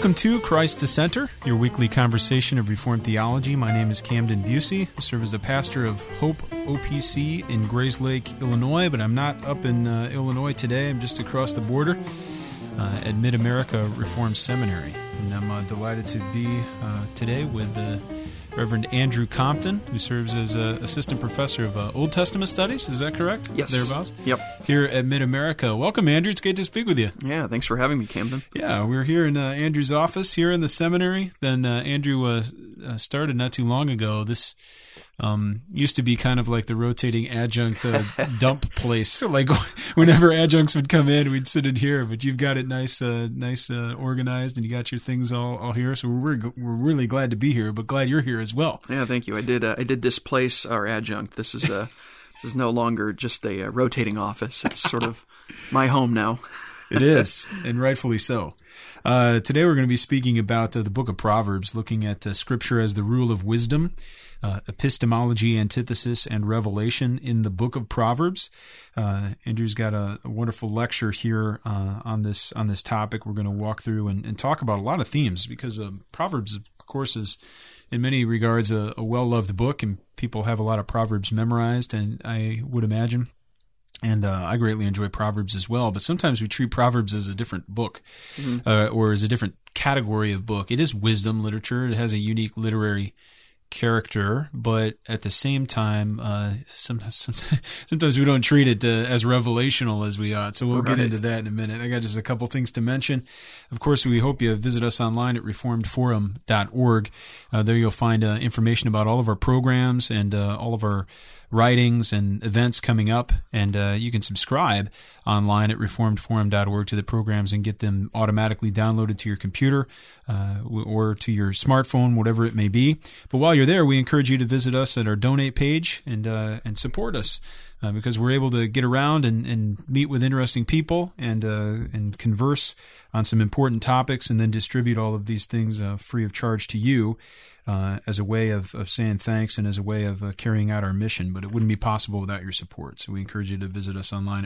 Welcome to Christ the Center, your weekly conversation of Reformed theology. My name is Camden Busey. I serve as the pastor of Hope OPC in Grayslake, Illinois, but I'm not up in Illinois today. I'm just across the border at Mid-America Reformed Seminary. And I'm delighted to be today with Reverend Andrew Compton, who serves as assistant professor of Old Testament studies. Is that correct? Yes. Thereabouts? Yep. Here at Mid-America. Welcome, Andrew. It's great to speak with you. Yeah, thanks for having me, Camden. Yeah, we're here in Andrew's office here in the seminary. Then Andrew started not too long ago. This used to be kind of like the rotating adjunct dump place. So like whenever adjuncts would come in, we'd sit in here. But you've got it nice organized, and you got your things all here. So we're really glad to be here, but glad you're here as well. Yeah, thank you. I did displace our adjunct. This is no longer just a rotating office. It's sort of my home now. It is, and rightfully so. Today we're going to be speaking about the book of Proverbs, looking at Scripture as the rule of wisdom, epistemology, antithesis, and revelation in the book of Proverbs. Andrew's got a wonderful lecture here on this topic. We're going to walk through and talk about a lot of themes, because Proverbs, of course, is in many regards a well-loved book, and people have a lot of Proverbs memorized, and I would imagine. And I greatly enjoy Proverbs as well, but sometimes we treat Proverbs as a different book, or as a different category of book. It is wisdom literature. It has a unique literary character, but at the same time, sometimes we don't treat it as revelational as we ought. So we'll get into that in a minute. I got just a couple things to mention. Of course, we hope you visit us online at reformedforum.org. There you'll find information about all of our programs and all of our writings and events coming up, and you can subscribe online at reformedforum.org to the programs and get them automatically downloaded to your computer or to your smartphone, whatever it may be. But while you're there, we encourage you to visit us at our donate page and support us, because we're able to get around and meet with interesting people and converse on some important topics, and then distribute all of these things free of charge to you. As a way of saying thanks and as a way of carrying out our mission. But it wouldn't be possible without your support. So we encourage you to visit us online at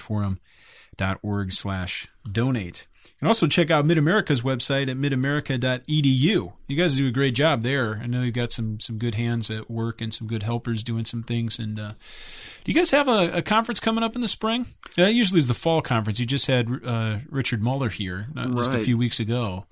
reformedforum.org/donate. You can also check out Mid-America's website at midamerica.edu. You guys do a great job there. I know you've got some good hands at work and some good helpers doing some things. And do you guys have a conference coming up in the spring? That usually is the fall conference. You just had Richard Muller here just a few weeks ago.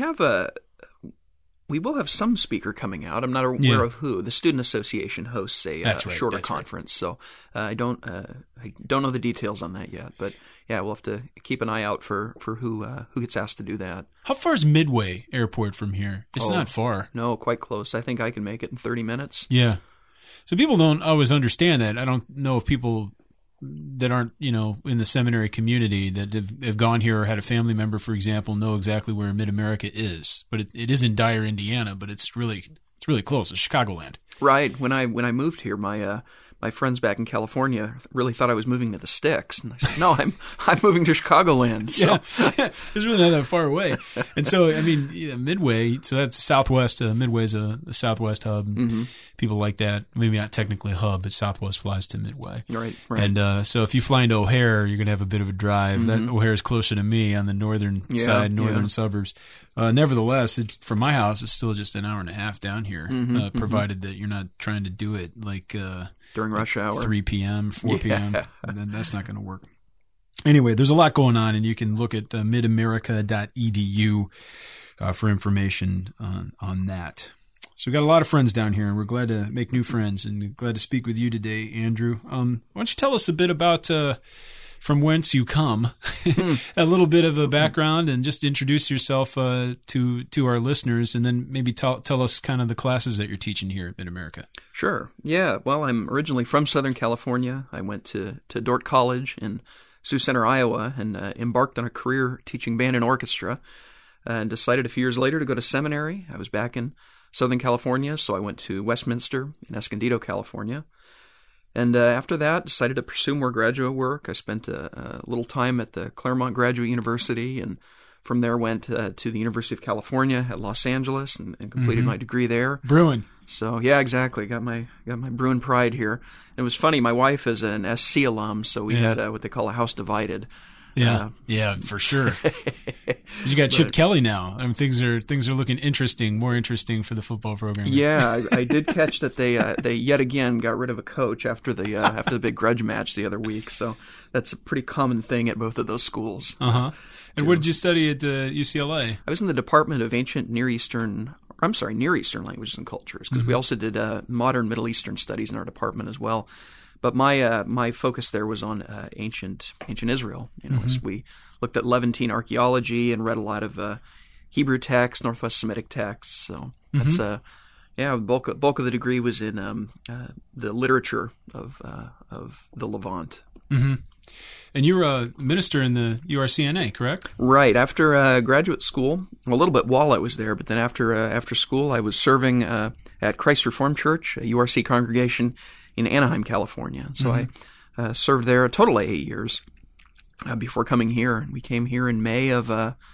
We will have some speaker coming out. I'm not aware of who. The Student Association hosts a shorter conference, so I don't know the details on that yet. But yeah, we'll have to keep an eye out for who gets asked to do that. How far is Midway Airport from here? It's not far. No, quite close. I think I can make it in 30 minutes. Yeah. So people don't always understand that. I don't know if people that aren't, in the seminary community that have gone here or had a family member, for example, know exactly where Mid-America is. But it is in Dyer, Indiana, but it's really close. It's Chicagoland. Right. When I moved here, my friends back in California really thought I was moving to the sticks, and I said, "No, I'm moving to Chicagoland." So. Yeah, it's really not that far away. And so, Midway. So that's Southwest. Midway's a Southwest hub. Mm-hmm. People like that. Maybe not technically a hub, but Southwest flies to Midway. Right. And so if you fly into O'Hare, you're going to have a bit of a drive. Mm-hmm. That O'Hare is closer to me on the northern side, northern suburbs. Nevertheless, from my house, it's still just an hour and a half down here, provided that you're not trying to do it like during rush hour, 3 p.m., 4 p.m. Then that's not going to work. Anyway, there's a lot going on, and you can look at midamerica.edu for information on that. So we've got a lot of friends down here, and we're glad to make new friends, and glad to speak with you today, Andrew. Why don't you tell us a bit about from whence you come, a little bit of a background, and just introduce yourself to our listeners, and then maybe tell us kind of the classes that you're teaching here at Mid-America. Sure. Yeah. Well, I'm originally from Southern California. I went to Dordt College in Sioux Center, Iowa, and embarked on a career teaching band and orchestra, and decided a few years later to go to seminary. I was back in Southern California, so I went to Westminster in Escondido, California. And after that, decided to pursue more graduate work. I spent a little time at the Claremont Graduate University, and from there went to the University of California at Los Angeles and completed my degree there. Bruin. So yeah, exactly. Got my Bruin pride here. And it was funny. My wife is an SC alum, so we had what they call a house divided. Yeah, for sure. You got Chip Kelly now. I mean, things are looking interesting, more interesting for the football program. Yeah, I did catch that they yet again got rid of a coach after the big grudge match the other week. So that's a pretty common thing at both of those schools. And what did you study at UCLA? I was in the Department of Near Eastern Languages and Cultures, because we also did modern Middle Eastern studies in our department as well. But my focus there was on ancient Israel. As we looked at Levantine archaeology and read a lot of Hebrew texts, Northwest Semitic texts. So that's the bulk of the degree was in the literature of the Levant. And you're a minister in the URCNA, correct? Right. After graduate school, a little bit while I was there, but then after school, I was serving at Christ Reformed Church, a URC congregation in Anaheim, California. So I served there a total of 8 years before coming here. And we came here in May of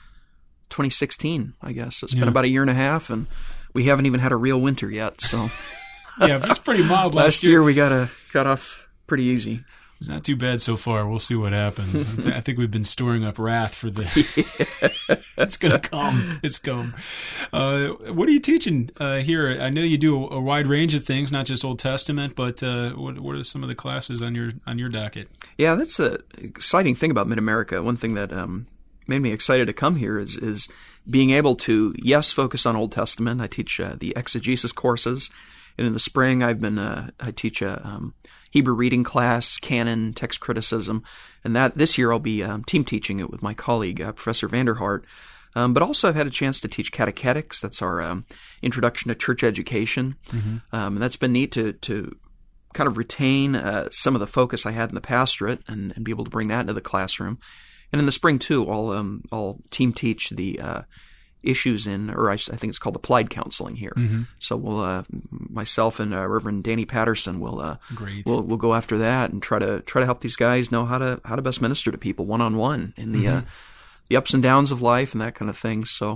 2016, I guess. So it's been about a year and a half, and we haven't even had a real winter yet. So yeah, it was pretty mild last year. We got off pretty easy. It's not too bad so far. We'll see what happens. I think we've been storing up wrath for the... It's going to come. It's come. What are you teaching here? I know you do a wide range of things, not just Old Testament, but what are some of the classes on your docket? Yeah, that's an exciting thing about Mid-America. One thing that made me excited to come here is being able to, focus on Old Testament. I teach the exegesis courses, and in the spring I teach a Hebrew reading class, canon, text criticism, and that this year I'll be team teaching it with my colleague, Professor Vanderhart. But also I've had a chance to teach catechetics. That's our introduction to church education. And that's been neat to kind of retain some of the focus I had in the pastorate and be able to bring that into the classroom. And in the spring too, I'll team teach the issues I think it's called applied counseling here. So we'll myself and Reverend Danny Patterson will we'll go after that and try to help these guys know how to best minister to people one-on-one in the ups and downs of life and that kind of thing. So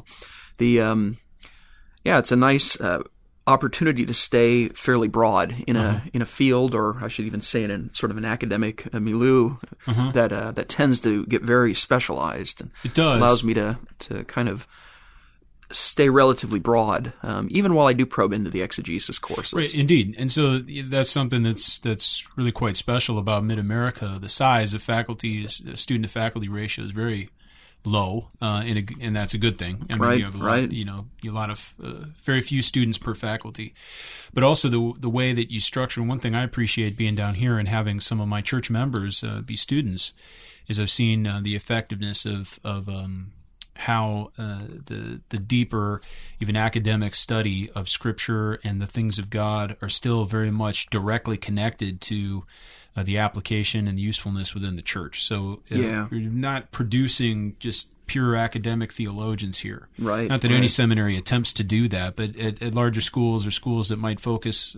it's a nice opportunity to stay fairly broad in a field, or I should even say in sort of an academic milieu that tends to get very specialized. And it does. Allows me to kind of stay relatively broad, even while I do probe into the exegesis courses. Right, indeed. And so that's something that's really quite special about Mid-America. The size of faculty, student-to-faculty ratio is very low, and that's a good thing. I mean, you have a lot of very few students per faculty. But also the way that you structure, one thing I appreciate being down here and having some of my church members be students is I've seen the effectiveness of how the deeper, even academic study of Scripture and the things of God are still very much directly connected to the application and the usefulness within the church. So you're not producing just pure academic theologians here. Right. Not that any seminary attempts to do that, but at larger schools or schools that might focus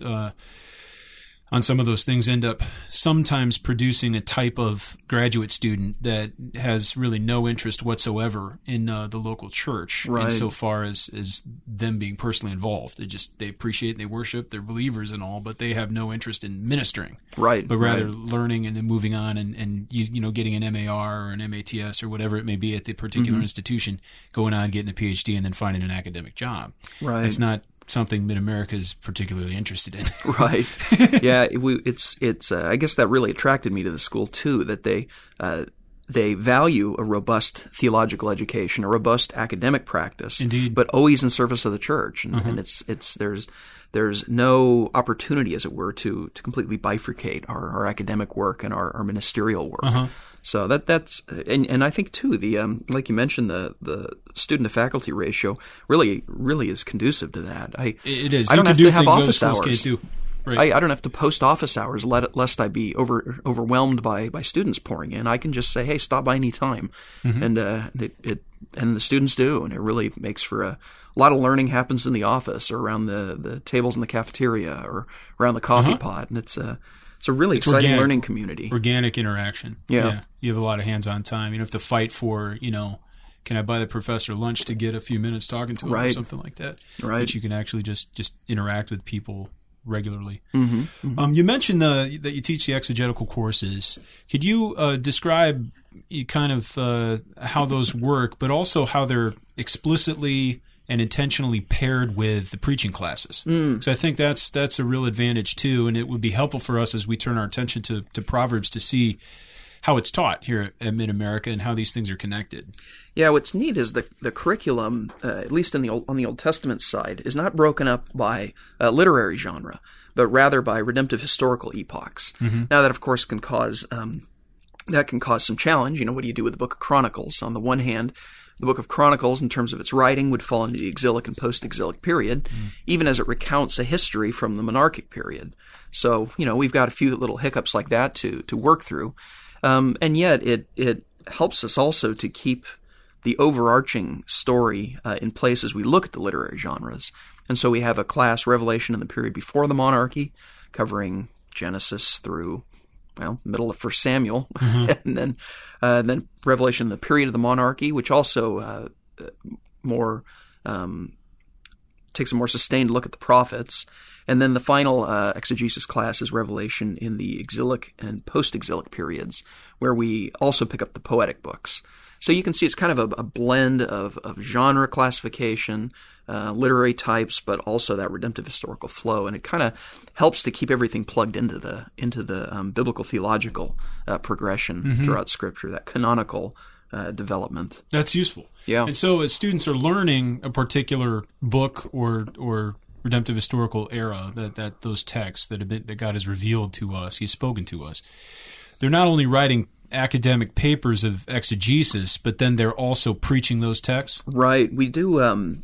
on some of those things end up sometimes producing a type of graduate student that has really no interest whatsoever in the local church, insofar as them being personally involved. They appreciate, they worship, they're believers and all, but they have no interest in ministering. Right. But rather learning and then moving on and getting an MAR or an MATS or whatever it may be at the particular institution, going on, getting a PhD, and then finding an academic job. Right. It's not something Mid-America is particularly interested in. Right. Yeah. It's. I guess that really attracted me to the school too. That they value a robust theological education, a robust academic practice, indeed, but always in service of the church. And there's no opportunity, as it were, to completely bifurcate our academic work and our ministerial work. So that's and I think too like you mentioned, the student to faculty ratio really is conducive to that. It is. I don't have to have office hours. Right. I don't have to post office hours lest I be overwhelmed by students pouring in. I can just say, hey, stop by any time, and the students do, and it really makes for a lot of learning happens in the office or around the tables in the cafeteria or around the coffee pot, and it's a really exciting learning community. Organic interaction. Yeah. You have a lot of hands-on time. You don't have to fight for, can I buy the professor lunch to get a few minutes talking to him or something like that. Right. But you can actually just interact with people regularly. You mentioned that you teach the exegetical courses. Could you describe kind of how those work, but also how they're explicitly and intentionally paired with the preaching classes? Because I think that's a real advantage too, and it would be helpful for us as we turn our attention to Proverbs to see how it's taught here at Mid-America and how these things are connected. Yeah, what's neat is the curriculum, at least on the Old Testament side, is not broken up by literary genre, but rather by redemptive historical epochs. Now that, of course, can cause some challenge. What do you do with the Book of Chronicles? On the one hand, the Book of Chronicles, in terms of its writing, would fall into the exilic and post-exilic period, even as it recounts a history from the monarchic period. So, we've got a few little hiccups like that to work through. And yet it helps us also to keep the overarching story in place as we look at the literary genres. And so we have a class, Revelation in the period before the monarchy, covering Genesis through, middle of 1 Samuel, and then Revelation in the period of the monarchy, which also takes a more sustained look at the prophets. And then the final exegesis class is Revelation in the exilic and post-exilic periods, where we also pick up the poetic books. So you can see it's kind of a blend of genre classification, literary types, but also that redemptive historical flow, and it kind of helps to keep everything plugged into the biblical theological progression throughout Scripture, that canonical development. That's useful. Yeah. And so as students are learning a particular book or redemptive historical era, that those texts that God has revealed to us, He's spoken to us, they're not only writing academic papers of exegesis, but then they're also preaching those texts? Right. We do an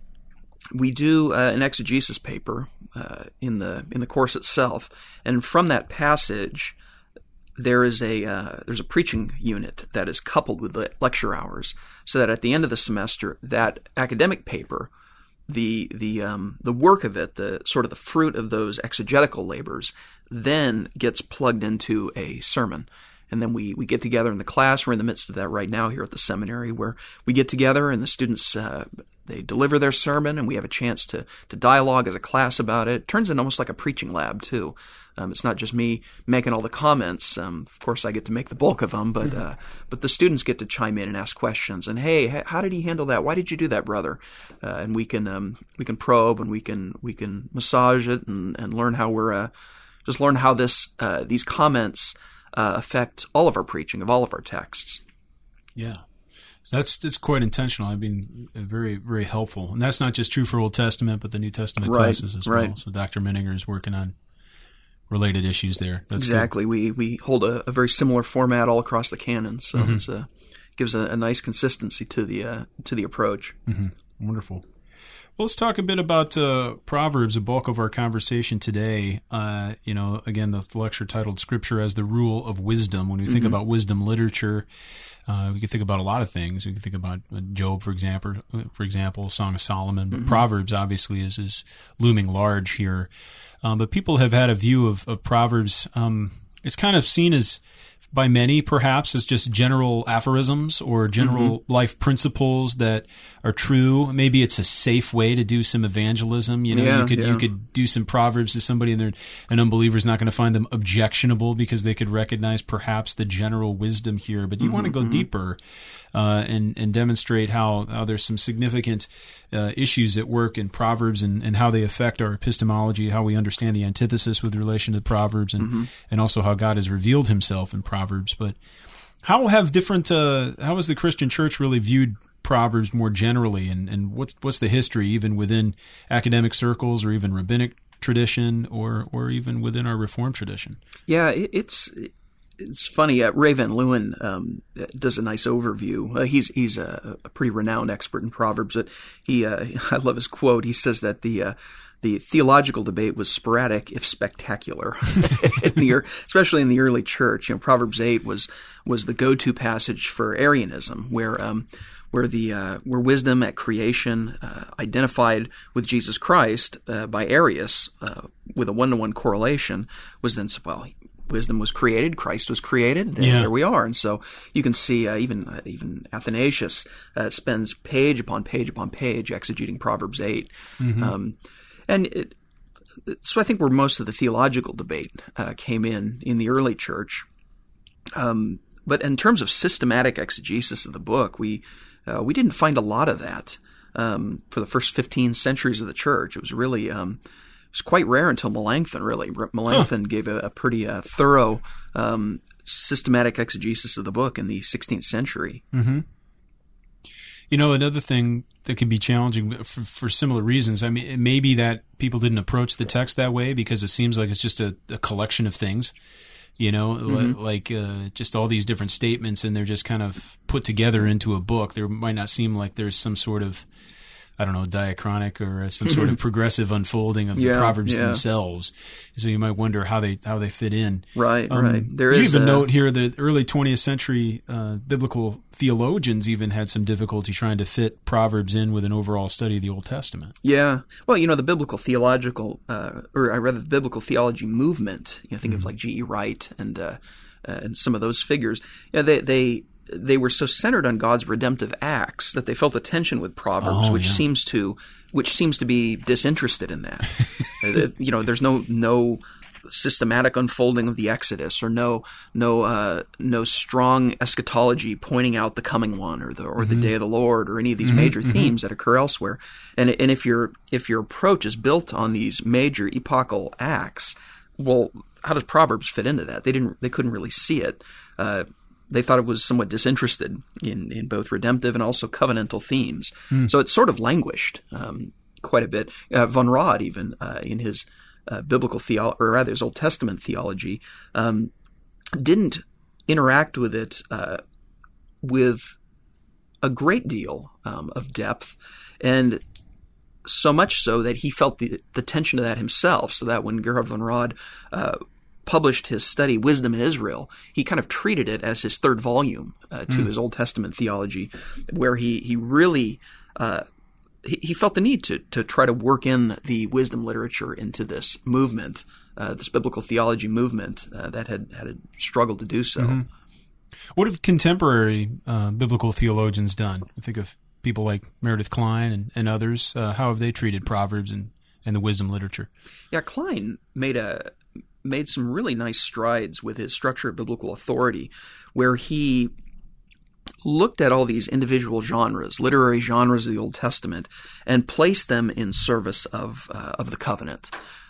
exegesis paper in the course itself, and from that passage, there's a preaching unit that is coupled with the lecture hours, so that at the end of the semester, that academic paper, the work of it, the sort of the fruit of those exegetical labors, then gets plugged into a sermon. And then we get together in the class. We're in the midst of that right now here at the seminary, where we get together and the students, they deliver their sermon, and we have a chance to dialogue as a class about it. It turns into almost like a preaching lab, too. It's not just me making all the comments. Of course, I get to make the bulk of them, but the students get to chime in and ask questions. And hey, how did he handle that? Why did you do that, brother? And we can probe, and we can massage it and learn how learn how these comments affect all of our preaching of all of our texts. Yeah. So that's quite intentional. I mean, very, very helpful. And that's not just true for Old Testament, but the New Testament classes as well. So Dr. Menninger is working on related issues there. That's exactly. Good. We hold a very similar format all across the canon, so it gives a nice consistency to the approach. Wonderful. Well, let's talk a bit about Proverbs, the bulk of our conversation today. Again, the lecture titled Scripture as the Rule of Wisdom. When we think about wisdom literature, we can think about a lot of things. We can think about Job, for example, Song of Solomon. But Proverbs, obviously, is looming large here. But people have had a view of Proverbs. It's kind of seen as, by many, perhaps, as just general aphorisms or general life principles that are true. Maybe it's a safe way to do some evangelism. You could do some Proverbs to somebody, and an unbeliever is not going to find them objectionable because they could recognize perhaps the general wisdom here. But you want to go deeper and demonstrate how there's some significant issues at work in Proverbs and how they affect our epistemology, how we understand the antithesis with relation to Proverbs, and also how God has revealed Himself in Proverbs. But how has the Christian church really viewed Proverbs more generally, and what's the history even within academic circles or even rabbinic tradition or even within our Reformed tradition? Yeah, it's funny. Ray Van Leeuwen does a nice overview. He's a pretty renowned expert in Proverbs. But I love his quote. He says that the theological debate was sporadic, if spectacular, especially in the early church. Proverbs 8 was the go-to passage for Arianism, where wisdom at creation, identified with Jesus Christ by Arius with a 1-to-1 correlation, was then wisdom was created, Christ was created, and there we are. And so you can see even Athanasius spends page upon page upon page exegeting Proverbs 8. so I think where most of the theological debate came in the early church. But in terms of systematic exegesis of the book, we didn't find a lot of that for the first 15 centuries of the church. It was really it was quite rare until Melanchthon. Really, Melanchthon gave a pretty thorough systematic exegesis of the book in the 16th century. Mm-hmm. You know, another thing that can be challenging for similar reasons, I mean, it may be that people didn't approach the text that way because it seems like it's just a collection of things, you know, Mm-hmm. like just all these different statements, and they're just kind of put together into a book. There might not seem like there's some sort of, I don't know, diachronic or some sort of progressive unfolding of the Proverbs themselves. So you might wonder how they fit in. Right, right. There is even note here that early 20th century biblical theologians even had some difficulty trying to fit Proverbs in with an overall study of the Old Testament. Yeah. Well, you know, the biblical theological, the biblical theology movement, you know, think of like G.E. Wright and some of those figures, you know, they were so centered on God's redemptive acts that they felt a tension with Proverbs, which seems to be disinterested in that. You know, there's no systematic unfolding of the Exodus, or no strong eschatology pointing out the coming one, or the day of the Lord, or any of these major themes that occur elsewhere. And if your approach is built on these major epochal acts, well, how does Proverbs fit into that? They couldn't really see it. They thought it was somewhat disinterested in both redemptive and also covenantal themes. So it sort of languished quite a bit. Von Rad, even in his biblical theology, or rather his Old Testament theology, didn't interact with it with a great deal of depth, and so much so that he felt the tension of that himself. So that when Gerhard von Rad published his study Wisdom in Israel, he kind of treated it as his third volume to his Old Testament theology, where he really he felt the need to try to work in the wisdom literature into this movement, this biblical theology movement that had struggled to do so. Mm-hmm. What have contemporary biblical theologians done? I think of people like Meredith Kline and others. How have they treated Proverbs and the wisdom literature? Yeah, Kline made some really nice strides with his Structure of Biblical Authority, where he looked at all these individual genres, literary genres of the Old Testament, and placed them in service of the covenant.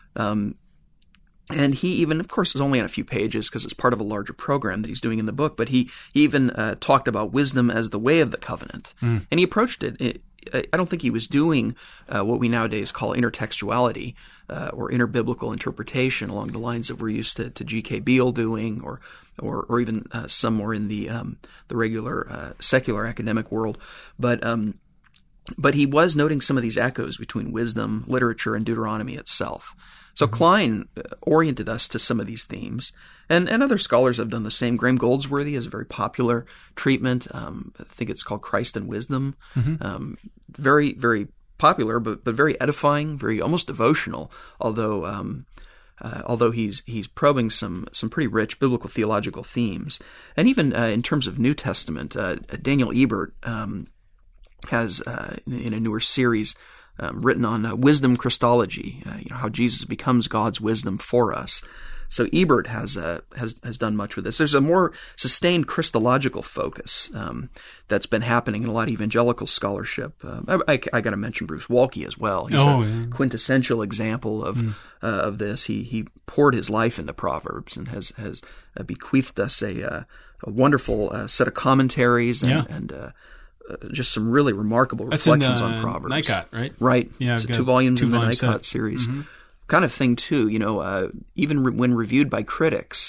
And he even, of course, is only on a few pages because it's part of a larger program that he's doing in the book, but he even talked about wisdom as the way of the covenant. And he approached it. I don't think he was doing what we nowadays call intertextuality or interbiblical interpretation along the lines that we're used to G.K. Beale doing, or even some more in the regular secular academic world. But he was noting some of these echoes between wisdom, literature, and Deuteronomy itself. So Kline oriented us to some of these themes, and other scholars have done the same. Graham Goldsworthy has a very popular treatment. I think it's called Christ and Wisdom. Very, very popular, but very edifying, very almost devotional. Although he's probing some pretty rich biblical theological themes, and even in terms of New Testament, Daniel Ebert has in a newer series written on wisdom Christology, how Jesus becomes God's wisdom for us. So Ebert has done much with this. There's a more sustained Christological focus that's been happening in a lot of evangelical scholarship. I got to mention Bruce Waltke as well. He's a quintessential example of this. He poured his life into Proverbs and has bequeathed us a wonderful set of commentaries and just some really remarkable reflections on Proverbs. Nycot, right? Right. Yeah, it's 2 volumes in the Nycot set series. Kind of thing too, even when reviewed by critics,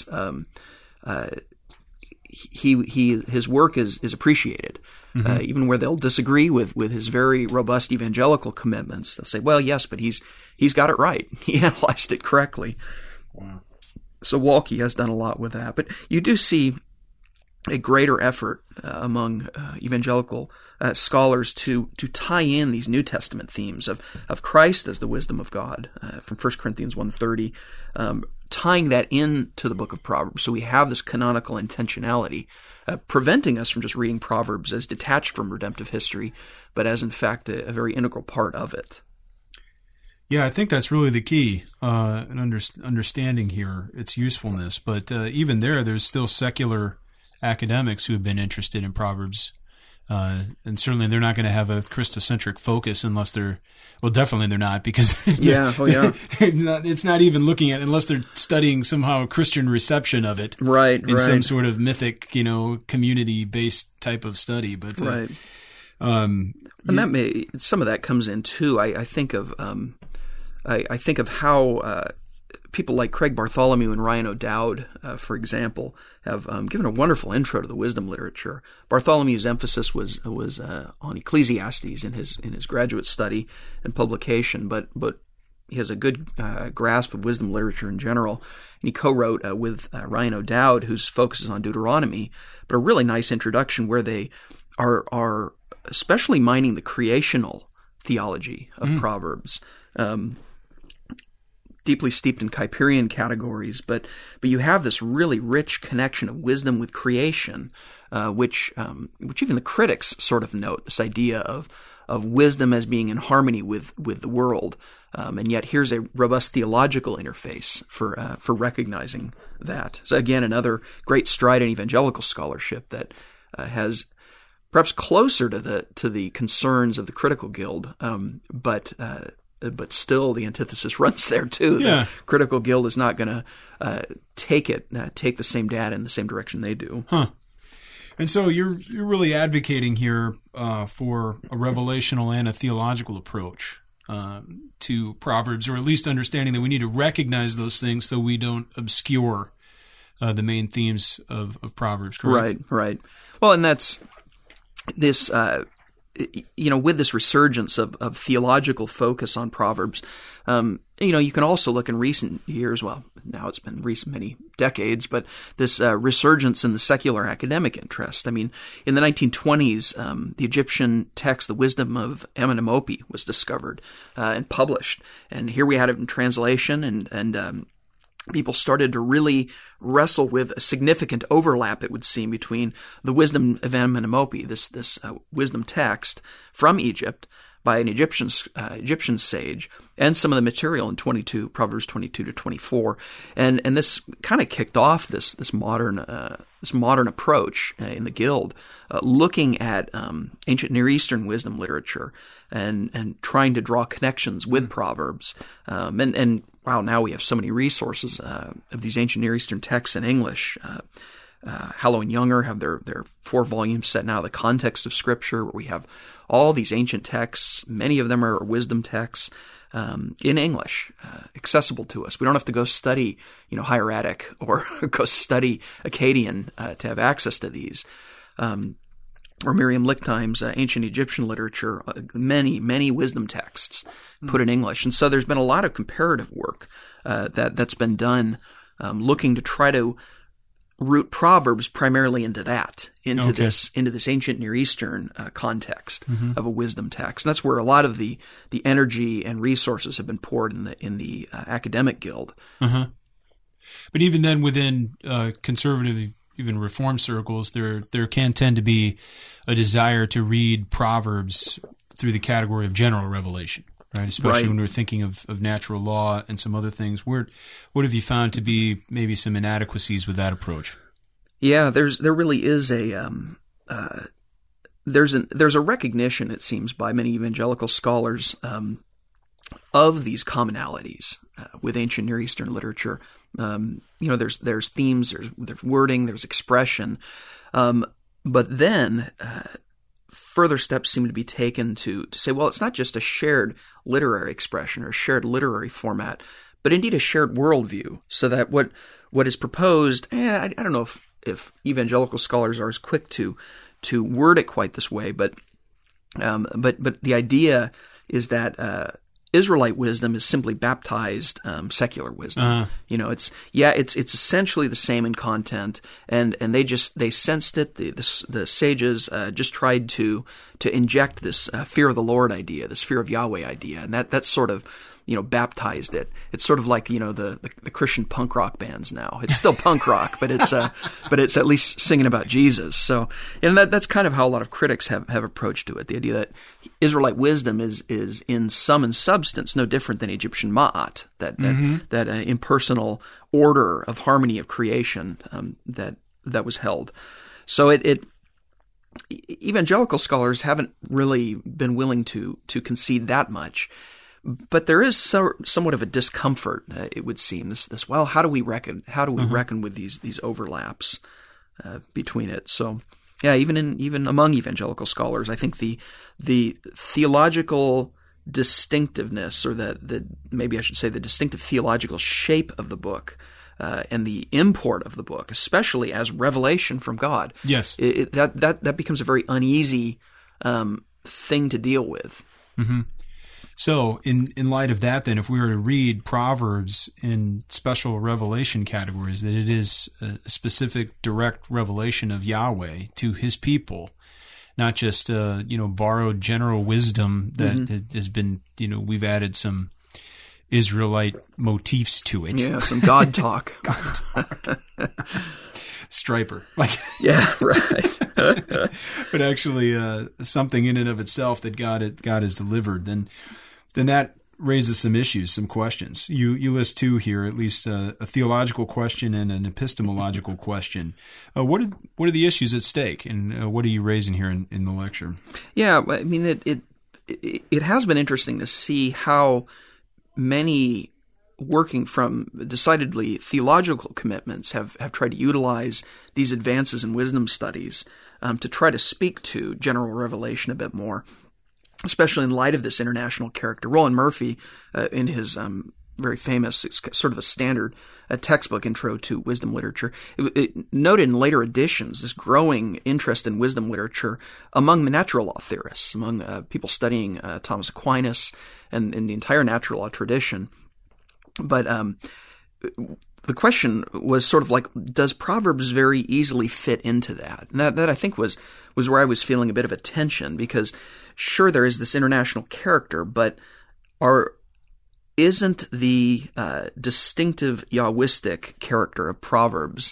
his work is appreciated. Even where they'll disagree with his very robust evangelical commitments, they'll say, well, yes, but he's got it right. He analyzed it correctly. Wow. So Waltke has done a lot with that. But you do see a greater effort among evangelical scholars to tie in these New Testament themes of Christ as the wisdom of God from 1 Corinthians 1:30, tying that into the book of Proverbs. So we have this canonical intentionality, preventing us from just reading Proverbs as detached from redemptive history, but as in fact a very integral part of it. Yeah, I think that's really the key in understanding here its usefulness. But even there's still secular academics who have been interested in Proverbs. And certainly they're not going to have a Christocentric focus unless definitely they're not, because it's not even looking at, unless they're studying somehow Christian reception of it, right? In some sort of mythic, community-based type of study. But right, and that some of that comes in too. I think of how people like Craig Bartholomew and Ryan O'Dowd, for example, have given a wonderful intro to the wisdom literature. Bartholomew's emphasis was on Ecclesiastes in his graduate study and publication, but he has a good grasp of wisdom literature in general. And he co-wrote with Ryan O'Dowd, whose focus is on Deuteronomy, but a really nice introduction where they are especially mining the creational theology of Proverbs. Deeply steeped in Kuyperian categories, but you have this really rich connection of wisdom with creation, which even the critics sort of note, this idea of wisdom as being in harmony with the world, and yet here's a robust theological interface for recognizing that. So again, another great stride in evangelical scholarship that has perhaps closer to the concerns of the Critical Guild, but still the antithesis runs there too. Yeah. The Critical Guild is not going to take the same data in the same direction they do. Huh. And so you're really advocating here for a revelational and a theological approach to Proverbs, or at least understanding that we need to recognize those things so we don't obscure the main themes of Proverbs, correct? Right. Well, and that's this... with this resurgence of theological focus on Proverbs, you can also look in recent years, well, now it's been many decades, but this resurgence in the secular academic interest. I mean, in the 1920s, the Egyptian text, The Wisdom of Amenemope, was discovered and published. And here we had it in translation, and people started to really wrestle with a significant overlap, it would seem, between the Wisdom of Amenemope, this wisdom text from Egypt by an Egyptian sage, and some of the material in Proverbs 22 to 24, and this kind of kicked off this modern approach in the Guild, looking at ancient Near Eastern wisdom literature and trying to draw connections with Proverbs, and wow, now we have so many resources of these ancient Near Eastern texts in English. Hallow and Younger have their 4 volumes set now, The Context of Scripture, where we have all these ancient texts. Many of them are wisdom texts in English, accessible to us. We don't have to go study, hieratic or go study Akkadian to have access to these. Or Miriam Lichtheim's ancient Egyptian literature, many wisdom texts put in English. And so there's been a lot of comparative work that's been done looking to try to root Proverbs primarily into this ancient Near Eastern context of a wisdom text. And that's where a lot of the energy and resources have been poured in the academic guild. Uh-huh. But even then, within conservative, even Reform circles, there can tend to be a desire to read Proverbs through the category of general revelation, right? Especially when we're thinking of natural law and some other things. What have you found to be maybe some inadequacies with that approach? Yeah, there really is there's a recognition, it seems, by many evangelical scholars of these commonalities with ancient Near Eastern literature. There's themes, there's wording, there's expression, but then further steps seem to be taken to say, well, it's not just a shared literary expression or shared literary format, but indeed a shared worldview. So that what is proposed, I don't know if evangelical scholars are as quick to word it quite this way, but the idea is that Israelite wisdom is simply baptized secular wisdom. It's essentially the same in content, and they sensed it. The sages just tried to inject this fear of the Lord idea, this fear of Yahweh idea, and that's sort of baptized it. It's sort of like, the Christian punk rock bands now. It's still punk rock, but it's at least singing about Jesus. So, and that's kind of how a lot of critics have approached to it. The idea that Israelite wisdom is in sum and substance no different than Egyptian Ma'at, that impersonal order of harmony of creation, that was held. So evangelical scholars haven't really been willing to concede that much. But there is somewhat of a discomfort, it would seem. Well, how do we reckon? How do we reckon with these overlaps between it? So, yeah, even among evangelical scholars, I think the theological distinctiveness, or maybe I should say the distinctive theological shape of the book, and the import of the book, especially as revelation from God, yes, that becomes a very uneasy thing to deal with. Mm-hmm. So, in light of that, then, if we were to read Proverbs in special revelation categories, that it is a specific, direct revelation of Yahweh to His people, not just borrowed general wisdom that has been, we've added some Israelite motifs to it. Yeah, some God talk. Striper. Yeah, right. But actually something in and of itself that God has delivered, then that raises some issues, some questions. You list two here, at least a theological question and an epistemological question. What are the issues at stake, and what are you raising here in the lecture? Yeah, I mean, it has been interesting to see how many working from decidedly theological commitments have tried to utilize these advances in wisdom studies to try to speak to general revelation a bit more, especially in light of this international character. Roland Murphy, in his very famous, it's sort of a standard textbook intro to wisdom literature, it noted in later editions this growing interest in wisdom literature among the natural law theorists, among people studying Thomas Aquinas and the entire natural law tradition. But the question was sort of like, does Proverbs very easily fit into that? And that I think was where I was feeling a bit of a tension, because sure, there is this international character, but isn't the distinctive Yahwistic character of Proverbs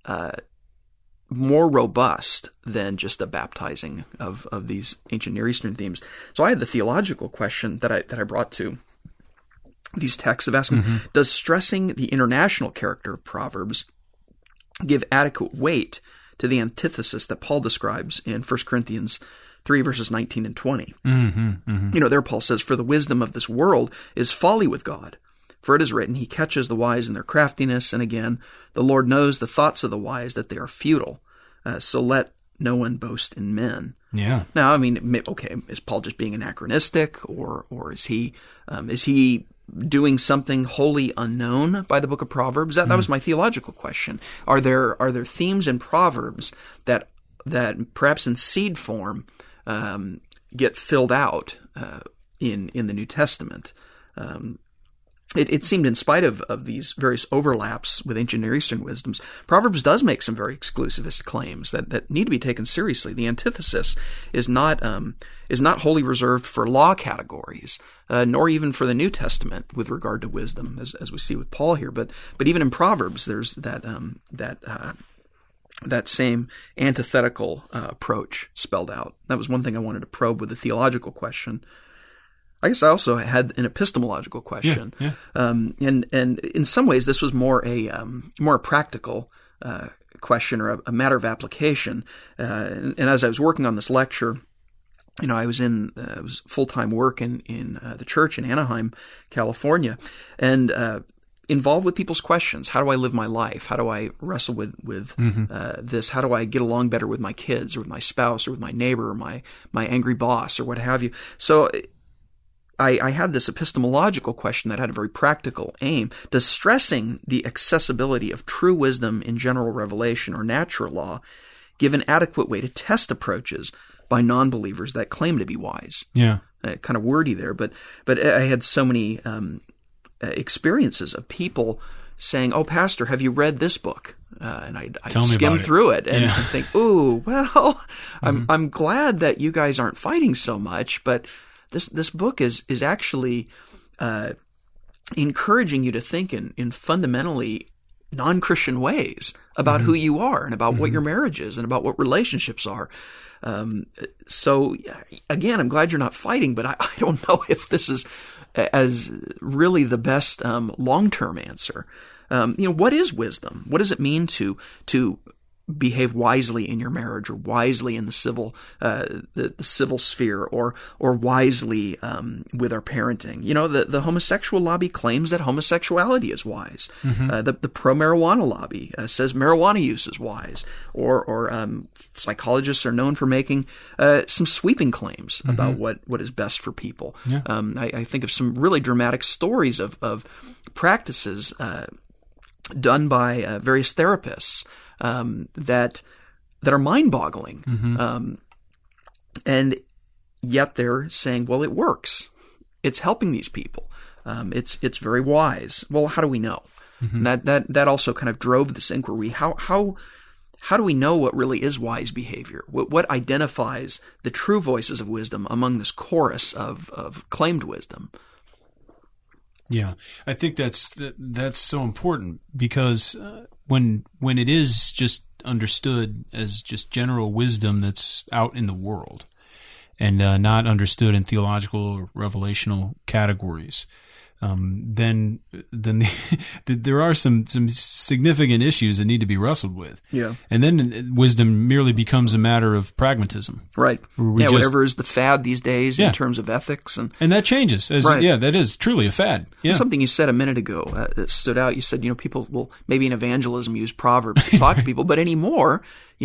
more robust than just a baptizing of these ancient Near Eastern themes? So I had the theological question that I brought to these texts of asking, does stressing the international character of Proverbs give adequate weight to the antithesis that Paul describes in 1 Corinthians 3 verses 19 and 20? There Paul says, "For the wisdom of this world is folly with God. For it is written, He catches the wise in their craftiness. And again, the Lord knows the thoughts of the wise, that they are futile. So let no one boast in men." Yeah. Now, I mean, okay, is Paul just being anachronistic, or is he doing something wholly unknown by the book of Proverbs? That was my theological question. Are there themes in Proverbs that perhaps in seed form get filled out in the New Testament? It seemed, in spite of these various overlaps with ancient Near Eastern wisdoms, Proverbs does make some very exclusivist claims that need to be taken seriously. The antithesis is not wholly reserved for law categories, nor even for the New Testament with regard to wisdom, as we see with Paul here. But even in Proverbs, there's that same antithetical approach spelled out. That was one thing I wanted to probe with the theological question. I guess I also had an epistemological question, and in some ways this was more a practical question, or a matter of application. And as I was working on this lecture, I was it was full-time work in the church in Anaheim, California, and involved with people's questions. How do I live my life? How do I wrestle with this? How do I get along better with my kids, or with my spouse, or with my neighbor, or my angry boss, or what have you? So I had this epistemological question that had a very practical aim. Does stressing the accessibility of true wisdom in general revelation or natural law give an adequate way to test approaches by non-believers that claim to be wise? Yeah. Kind of wordy there, but I had so many experiences of people saying, "Oh, Pastor, have you read this book?" And I skim through it and think, "Ooh, well, I'm glad that you guys aren't fighting so much, but this book is actually encouraging you to think in fundamentally non-Christian ways about who you are and about what your marriage is and about what relationships are. So again, I'm glad you're not fighting, but I don't know if this is as really the best long-term answer. What is wisdom? What does it mean to behave wisely in your marriage, or wisely in the civil the civil sphere, or wisely with our parenting? The homosexual lobby claims that homosexuality is wise. The pro-marijuana lobby says marijuana use is wise. Or psychologists are known for making some sweeping claims about what is best for people. Yeah. I think of some really dramatic stories of practices done by various therapists that are mind-boggling, and yet they're saying, "Well, it works. It's helping these people. It's very wise." Well, how do we know? And that also kind of drove this inquiry. How do we know what really is wise behavior? What identifies the true voices of wisdom among this chorus of claimed wisdom? Yeah, I think that's so important, because when it is just understood as just general wisdom that's out in the world, and not understood in theological or revelational categories, then there are some significant issues that need to be wrestled with. Yeah. And then wisdom merely becomes a matter of pragmatism. Right. Whatever is the fad these days in terms of ethics. And that changes. Yeah, that is truly a fad. Yeah. Something you said a minute ago that stood out. You said, people will maybe in evangelism use Proverbs to talk to people, but anymore,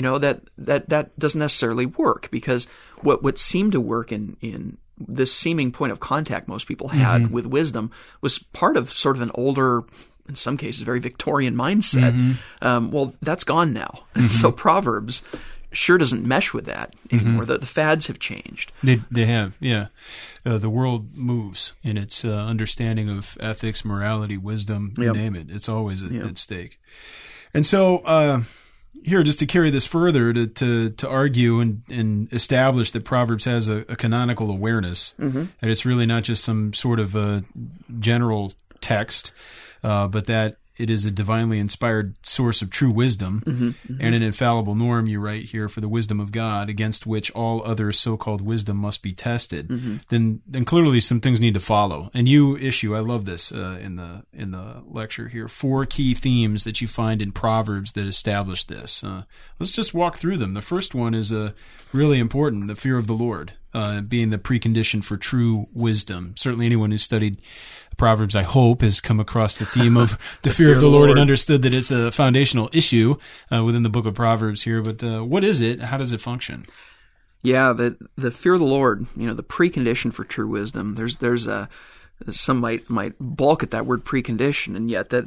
that doesn't necessarily work, because what seemed to work in this seeming point of contact most people had with wisdom was part of sort of an older, in some cases, very Victorian mindset. Well, that's gone now. So Proverbs sure doesn't mesh with that anymore. The fads have changed. They have, yeah. The world moves in its understanding of ethics, morality, wisdom, you name it. It's always at stake. And so here, just to carry this further, to argue and establish that Proverbs has a canonical awareness, that it's really not just some sort of a general text, but that it is a divinely inspired source of true wisdom and an infallible norm, you write here, for the wisdom of God, against which all other so-called wisdom must be tested. Then clearly some things need to follow. And you issue, I love this in the lecture here, 4 key themes that you find in Proverbs that establish this. Let's just walk through them. The first one is really important: the fear of the Lord, being the precondition for true wisdom. Certainly anyone who's studied Proverbs, I hope, has come across the theme of the fear of the Lord and understood that it's a foundational issue within the book of Proverbs here. But what is it? How does it function? Yeah, the fear of the Lord, the precondition for true wisdom. There's some might balk at that word precondition, and yet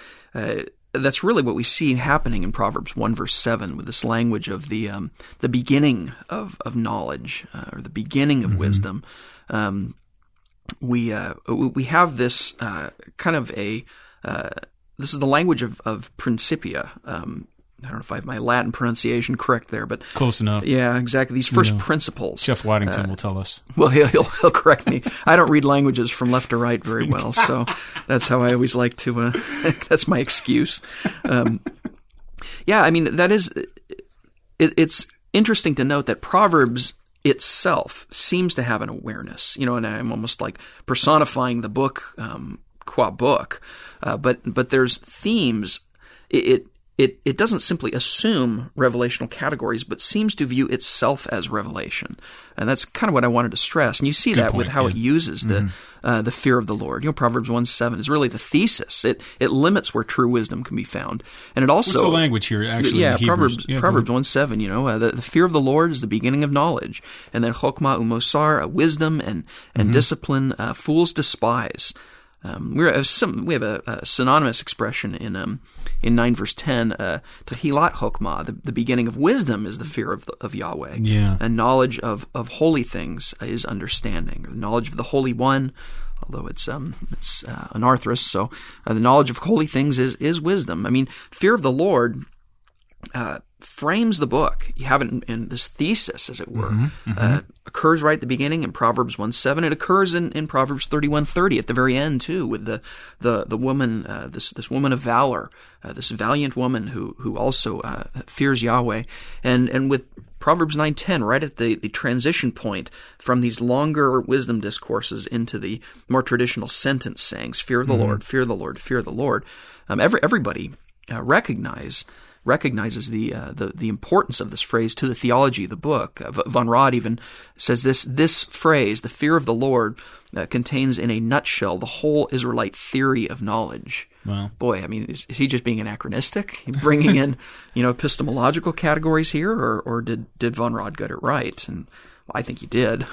that's really what we see happening in Proverbs 1 verse 7 with this language of the beginning of knowledge, or the beginning of wisdom. We have this kind of this is the language of Principia. I don't know if I have my Latin pronunciation correct there, but close enough. Yeah, exactly. These first principles. Jeff Waddington will tell us. Well, he'll correct me. I don't read languages from left to right very well, so that's how I always like to. That's my excuse. Yeah, I mean that is. It's interesting to note that Proverbs itself seems to have an awareness, and I'm almost like personifying the book qua book, but there's themes. It doesn't simply assume revelational categories, but seems to view itself as revelation, and that's kind of what I wanted to stress. And you see that with how it uses the fear of the Lord. Proverbs 1:7 is really the thesis. It limits where true wisdom can be found, and it also what's the language here actually? Yeah, in Proverbs 1:7. The fear of the Lord is the beginning of knowledge, and then chokmah umosar, wisdom and discipline, fools despise. We have a synonymous expression in 9 verse 10. Tehilat chokmah, the beginning of wisdom, is the fear of Yahweh. Yeah. And knowledge of holy things is understanding. Or the knowledge of the Holy One, although it's anarthrous. So the knowledge of holy things is wisdom. I mean, fear of the Lord frames the book. You have it in this thesis, as it were. Occurs right at the beginning in Proverbs 1:7. It occurs in Proverbs 31:30 at the very end too, with the woman, this woman of valor, this valiant woman who also fears Yahweh, and with Proverbs 9:10 right at the transition point from these longer wisdom discourses into the more traditional sentence sayings: "Fear the Lord, fear the Lord, fear the Lord." Everybody recognizes the importance of this phrase to the theology of the book. Von Rad even says this phrase, the fear of the Lord, contains in a nutshell the whole Israelite theory of knowledge. Wow. Boy, I mean, is he just being anachronistic, bringing in epistemological categories here, or did Von Rad get it right? And I think he did.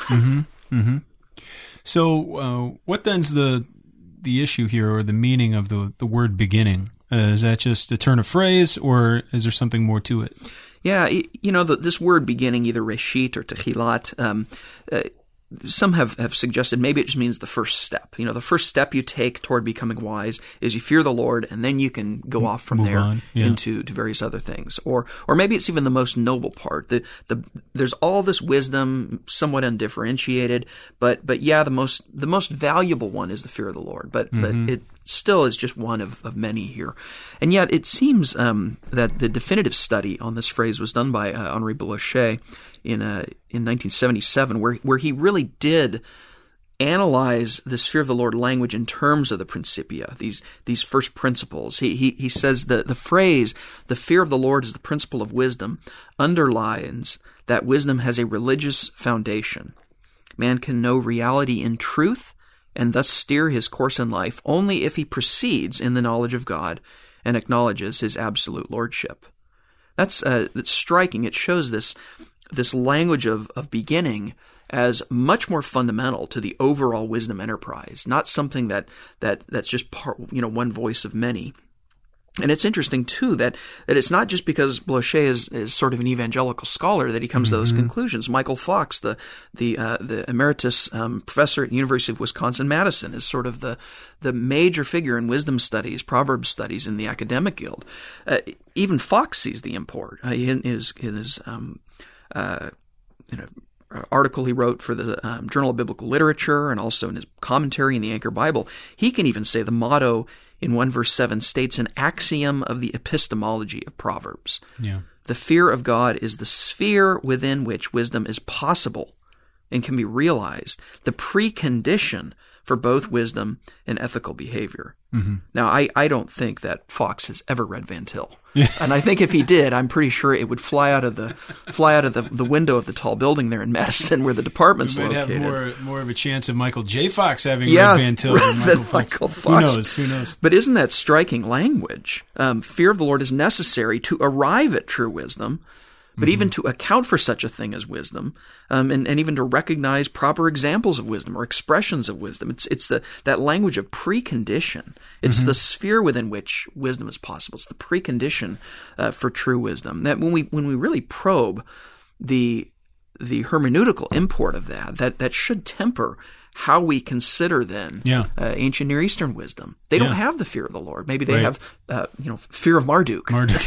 So, what then's the issue here, or the meaning of the word beginning? Is that just a turn of phrase, or is there something more to it? Yeah, this word beginning, either reshit or techilat, some have suggested maybe it just means the first step. The first step you take toward becoming wise is you fear the Lord, and then you can go off from there into various other things. Or maybe it's even the most noble part. There's all this wisdom, somewhat undifferentiated, but yeah, the most valuable one is the fear of the Lord. But it still is just one of many here. And yet it seems that the definitive study on this phrase was done by Henri Belochet in 1977, where he really did analyze this fear of the Lord language in terms of the Principia, these first principles. He says that the phrase, the fear of the Lord is the principle of wisdom, underlines that wisdom has a religious foundation. Man can know reality in truth and thus steer his course in life only if he proceeds in the knowledge of God and acknowledges his absolute lordship. That's striking. It shows this language of beginning as much more fundamental to the overall wisdom enterprise, not something that's just part, one voice of many. And it's interesting too that it's not just because Belochet is sort of an evangelical scholar that he comes to those conclusions. Michael Fox, the emeritus professor at the University of Wisconsin-Madison, is sort of the major figure in wisdom studies, Proverbs studies in the academic guild. Even Fox sees the import in his article he wrote for the Journal of Biblical Literature, and also in his commentary in the Anchor Bible. He can even say the motto in 1 verse 7 states an axiom of the epistemology of Proverbs. Yeah. The fear of God is the sphere within which wisdom is possible and can be realized, the precondition for both wisdom and ethical behavior. Now, I don't think that Fox has ever read Van Til. And I think if he did, I'm pretty sure it would fly out of the window of the tall building there in Madison where the department's located. We might have more of a chance of Michael J. Fox having read Van Til than Michael Fox. Who knows? But isn't that striking language? Fear of the Lord is necessary to arrive at true wisdom, but even to account for such a thing as wisdom, and even to recognize proper examples of wisdom or expressions of wisdom. It's that language of precondition. It's the sphere within which wisdom is possible. It's the precondition for true wisdom. That when we really probe the hermeneutical import of that should temper how we consider then ancient Near Eastern wisdom. They don't have the fear of the Lord. Maybe they have fear of Marduk,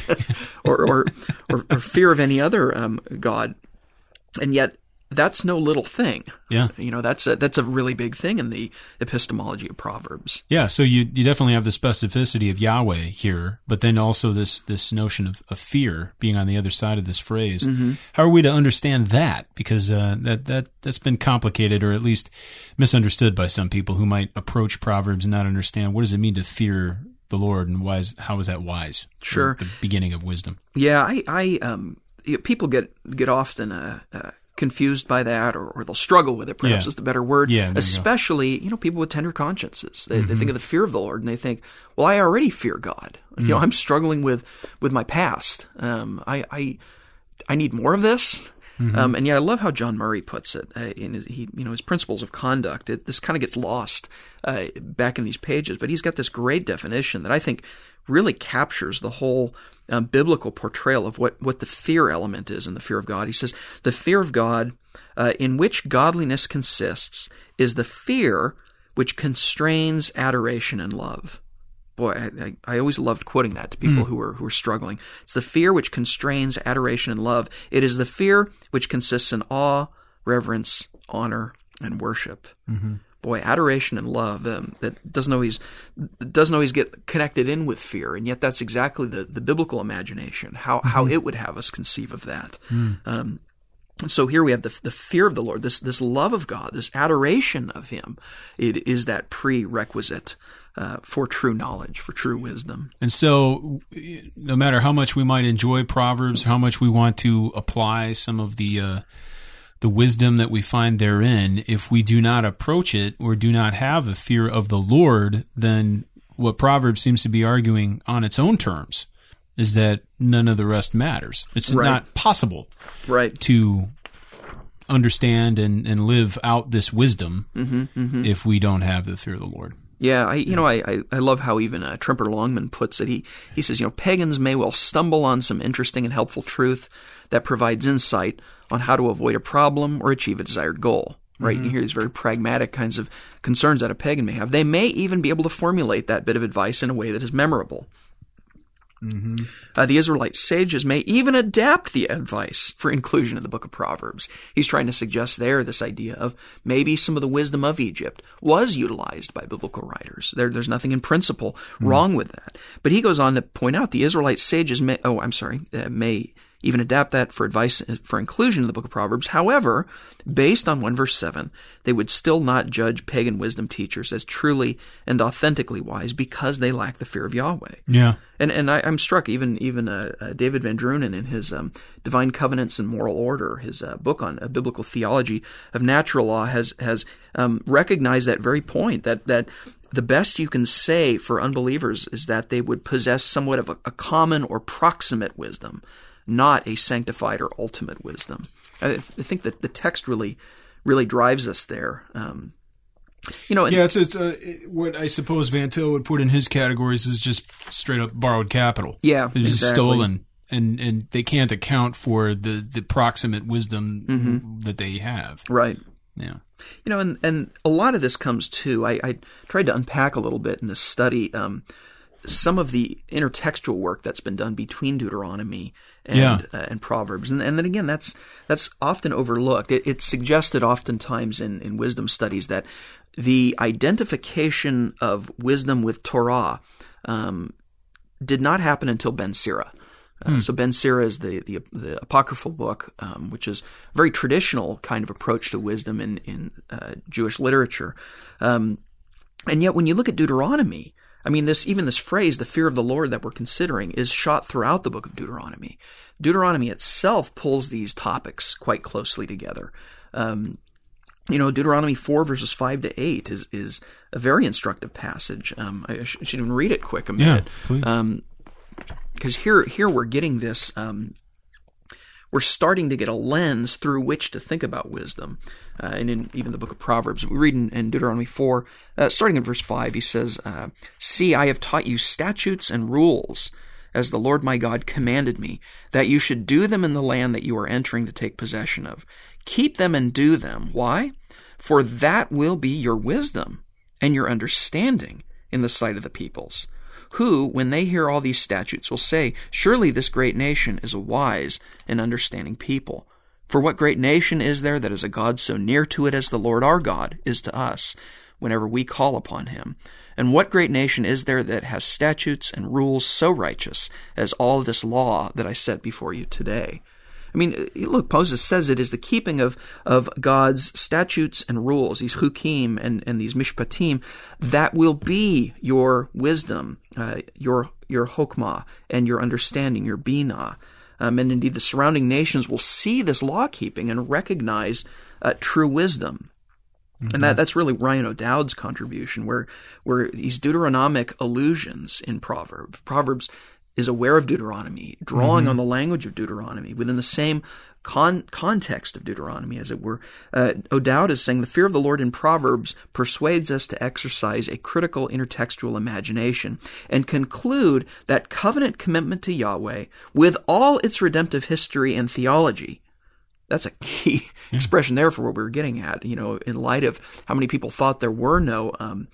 or fear of any other god, and yet that's no little thing. Yeah, that's a really big thing in the epistemology of Proverbs. Yeah, so you definitely have the specificity of Yahweh here, but then also this notion of fear being on the other side of this phrase. How are we to understand that? Because that's been complicated, or at least misunderstood by some people who might approach Proverbs and not understand what does it mean to fear the Lord, and how is that wise? Sure, the beginning of wisdom. Yeah, people get often confused by that, or they'll struggle with it, perhaps is the better word. Yeah, especially, people with tender consciences. They think of the fear of the Lord and they think, well, I already fear God. I'm struggling with my past. I need more of this. And I love how John Murray puts it in his principles of conduct. This kind of gets lost back in these pages, but he's got this great definition that I think really captures the whole biblical portrayal of what the fear element is in the fear of God. He says, the fear of God, in which godliness consists, is the fear which constrains adoration and love. boy, I always loved quoting that to people who are struggling. It's the fear which constrains adoration and love. It is the fear which consists in awe, reverence, honor, and worship. Mm-hmm. Boy, adoration and love that doesn't always get connected in with fear, and yet that's exactly the biblical imagination. How it would have us conceive of that. So here we have the fear of the Lord, this love of God, this adoration of Him. It is that prerequisite for true knowledge, for true wisdom. And so, no matter how much we might enjoy Proverbs, how much we want to apply some of the wisdom that we find therein, if we do not approach it or do not have the fear of the Lord, then what Proverbs seems to be arguing on its own terms is that none of the rest matters. It's not possible to understand and live out this wisdom if we don't have the fear of the Lord. Yeah, I love how even Tremper Longman puts it. He says, pagans may well stumble on some interesting and helpful truth that provides insight on how to avoid a problem or achieve a desired goal. Right? You hear these very pragmatic kinds of concerns that a pagan may have. They may even be able to formulate that bit of advice in a way that is memorable. The Israelite sages may even adapt the advice for inclusion in the book of Proverbs. He's trying to suggest there this idea of maybe some of the wisdom of Egypt was utilized by biblical writers. There's nothing in principle wrong with that. But he goes on to point out the Israelite sages may even adapt that for advice for inclusion in the book of Proverbs. However, based on 1 verse 7, they would still not judge pagan wisdom teachers as truly and authentically wise because they lack the fear of Yahweh. Yeah. And I'm struck, even David Van Drunen in his Divine Covenants and Moral Order, his book on biblical theology of natural law, has recognized that very point, that the best you can say for unbelievers is that they would possess somewhat of a common or proximate wisdom, not a sanctified or ultimate wisdom. I think that the text really drives us there. It's what I suppose Van Til would put in his categories is just straight up borrowed capital. Yeah, it's just stolen, and they can't account for the proximate wisdom that they have. Right. Yeah. And a lot of this comes too. I tried to unpack a little bit in this study some of the intertextual work that's been done between Deuteronomy and Proverbs, and then again, that's often overlooked. It's suggested oftentimes in wisdom studies that the identification of wisdom with Torah did not happen until Ben Sira. So Ben Sira is the apocryphal book, which is a very traditional kind of approach to wisdom in Jewish literature. And yet, when you look at Deuteronomy, I mean, this phrase, the fear of the Lord, that we're considering, is shot throughout the book of Deuteronomy. Deuteronomy itself pulls these topics quite closely together. Deuteronomy 4 verses 5 to 8 is a very instructive passage. I should even read it quick a minute. Yeah, please. Because here we're getting this, we're starting to get a lens through which to think about wisdom. And in even the book of Proverbs, we read in Deuteronomy 4, starting in verse 5, he says, "See, I have taught you statutes and rules, as the Lord my God commanded me, that you should do them in the land that you are entering to take possession of. Keep them and do them." Why? "For that will be your wisdom and your understanding in the sight of the peoples, who, when they hear all these statutes, will say, 'Surely this great nation is a wise and understanding people.' For what great nation is there that is a God so near to it as the Lord our God is to us, whenever we call upon Him? And what great nation is there that has statutes and rules so righteous as all this law that I set before you today?" I mean, look, Moses says it is the keeping of God's statutes and rules, these hukim and these mishpatim, that will be your wisdom, your chokmah, and your understanding, your binah. And indeed, the surrounding nations will see this law-keeping and recognize true wisdom. Mm-hmm. And that's really Ryan O'Dowd's contribution, where these Deuteronomic allusions in Proverbs is aware of Deuteronomy, drawing on the language of Deuteronomy within the same context of Deuteronomy, as it were. O'Dowd is saying the fear of the Lord in Proverbs persuades us to exercise a critical intertextual imagination and conclude that covenant commitment to Yahweh, with all its redemptive history and theology, that's a key expression there for what we were getting at, in light of how many people thought there were no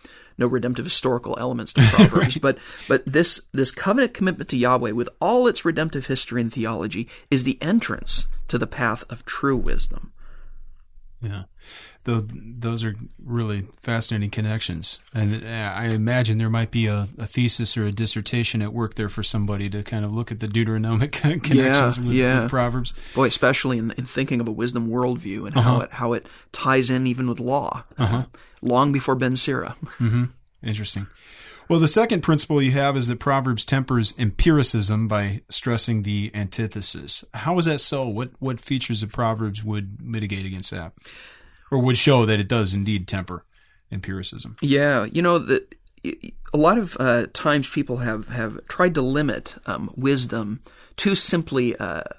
no redemptive historical elements to Proverbs, Right. but this covenant commitment to Yahweh with all its redemptive history and theology is the entrance to the path of true wisdom. Yeah. Those are really fascinating connections. And I imagine there might be a thesis or a dissertation at work there for somebody to kind of look at the Deuteronomic connections with Proverbs. Boy, especially in thinking of a wisdom worldview and how it ties in even with law, long before Ben Sira. Interesting. Well, the second principle you have is that Proverbs tempers empiricism by stressing the antithesis. How is that so? What features of Proverbs would mitigate against that? Or would show that it does indeed temper empiricism? Yeah, a lot of times people have tried to limit wisdom to simply,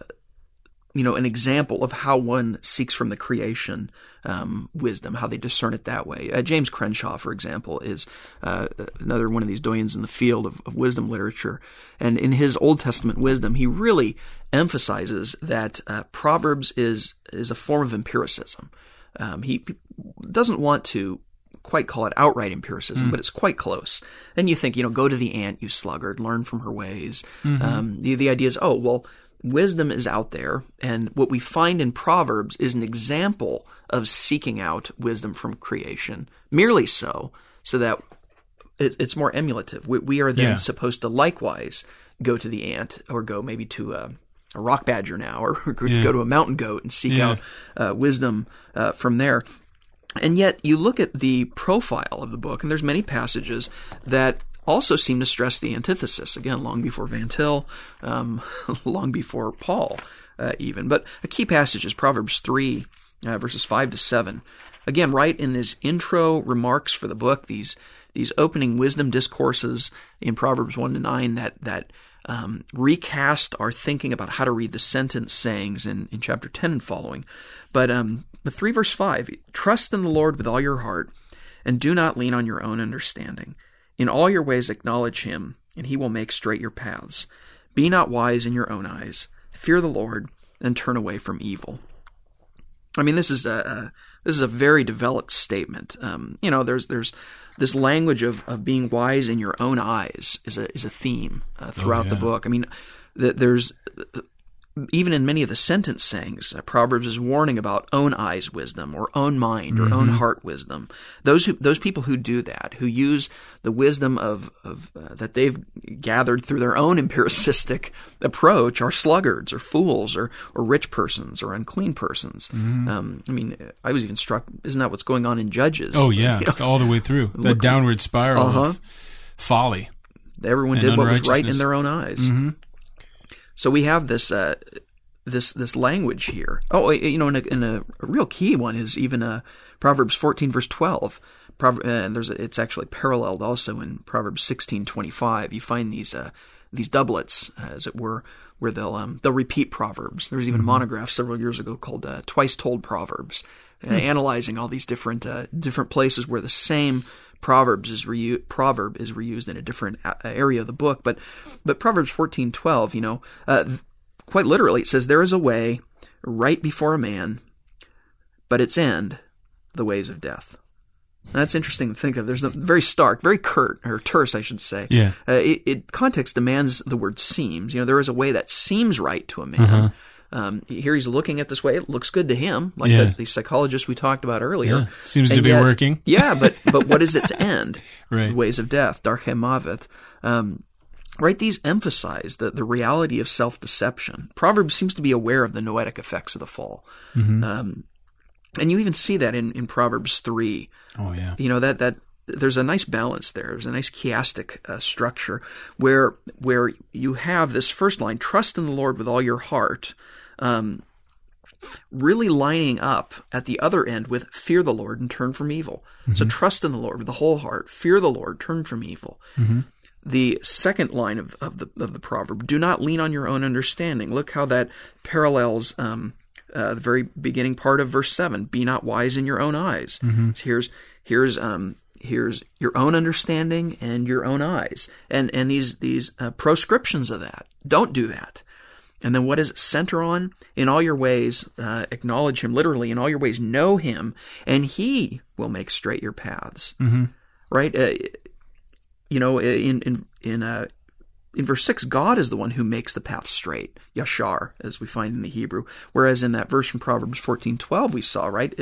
an example of how one seeks from the creation wisdom, how they discern it that way. James Crenshaw, for example, is another one of these doyens in the field of wisdom literature. And in his Old Testament wisdom, he really emphasizes that Proverbs is a form of empiricism. He doesn't want to quite call it outright empiricism, but it's quite close. And you think, go to the ant, you sluggard, learn from her ways. The idea is, wisdom is out there, and what we find in Proverbs is an example of seeking out wisdom from creation, merely so that it's more emulative. We are then supposed to likewise go to the ant, or go maybe to a rock badger now, or go to a mountain goat and seek out wisdom from there. And yet you look at the profile of the book, and there's many passages that also seem to stress the antithesis, again, long before Van Til, long before Paul even. But a key passage is Proverbs 3, verses 5 to 7. Again, right in this intro remarks for the book, these opening wisdom discourses in Proverbs 1 to 9 that recast our thinking about how to read the sentence sayings in chapter 10 and following. But 3 verse 5, trust in the Lord with all your heart, and do not lean on your own understanding. In all your ways acknowledge him, and he will make straight your paths. Be not wise in your own eyes. Fear the Lord, and turn away from evil. I mean, this is a very developed statement. There's this language of being wise in your own eyes is a theme throughout the book. I mean, there's even in many of the sentence sayings, Proverbs is warning about own eyes wisdom, or own mind, or own heart wisdom. Those people who do that, who use the wisdom of that they've gathered through their own empiricistic approach, are sluggards, or fools, or rich persons, or unclean persons. I was even struck. Isn't that what's going on in Judges? Oh yeah, it's all the way through that downward spiral of folly. Everyone did what was right in their own eyes. So we have this language here. And a real key one is even Proverbs 14 verse 12. It's actually paralleled also in Proverbs 16:25. You find these doublets, as it were, where they'll repeat Proverbs. There was even a monograph several years ago called Twice Told Proverbs, analyzing all these different places where the same proverb is reused in a different area of the book. But Proverbs 14:12, quite literally, it says, "There is a way right before a man, but its end, the ways of death." That's interesting to think of. There's a very stark, very curt, or terse, I should say. Yeah. Context demands the word seems. There is a way that seems right to a man. Here he's looking at this way. It looks good to him, like the psychologists we talked about earlier. Yeah. Seems to be working. Yeah, but what is its end? Right. The ways of death, Darchei Mavet. Right, these emphasize the reality of self-deception. Proverbs seems to be aware of the noetic effects of the fall. And you even see that in Proverbs 3. Oh, yeah. That there's a nice balance there. There's a nice chiastic structure where you have this first line, trust in the Lord with all your heart, really lining up at the other end with fear the Lord and turn from evil. So trust in the Lord with the whole heart, fear the Lord, turn from evil. The second line of the proverb, do not lean on your own understanding. Look how that parallels the very beginning part of verse 7. Be not wise in your own eyes. So here's your own understanding and your own eyes, and these proscriptions of that. Don't do that. And then what does it center on? In all your ways, acknowledge him. Literally, in all your ways, know him, and he will make straight your paths. right? In verse 6, God is the one who makes the path straight, yashar, as we find in the Hebrew. Whereas in that verse from Proverbs 14:12 we saw, right,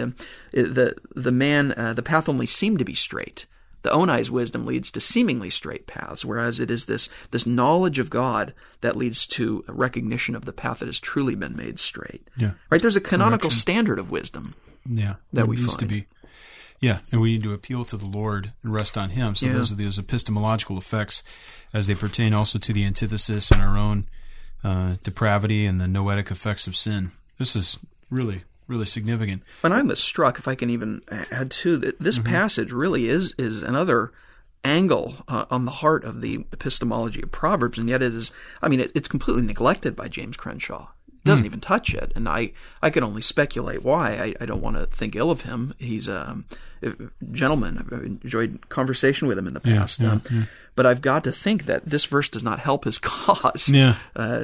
the path only seemed to be straight. The Onai's wisdom leads to seemingly straight paths, whereas it is this knowledge of God that leads to a recognition of the path that has truly been made straight. Yeah. Right? There's a canonical standard of wisdom. Yeah. That we needs find. to be. Yeah, and we need to appeal to the Lord and rest on Him. So those are those epistemological effects as they pertain also to the antithesis and our own depravity and the noetic effects of sin. This is really, really significant. And I was struck, if I can even add to that, this passage really is another angle on the heart of the epistemology of Proverbs, and yet it's completely neglected by James Crenshaw. It doesn't even touch it, and I can only speculate why. I don't want to think ill of him. He's a gentleman. I've enjoyed conversation with him in the past. But I've got to think that this verse does not help his cause. Yeah.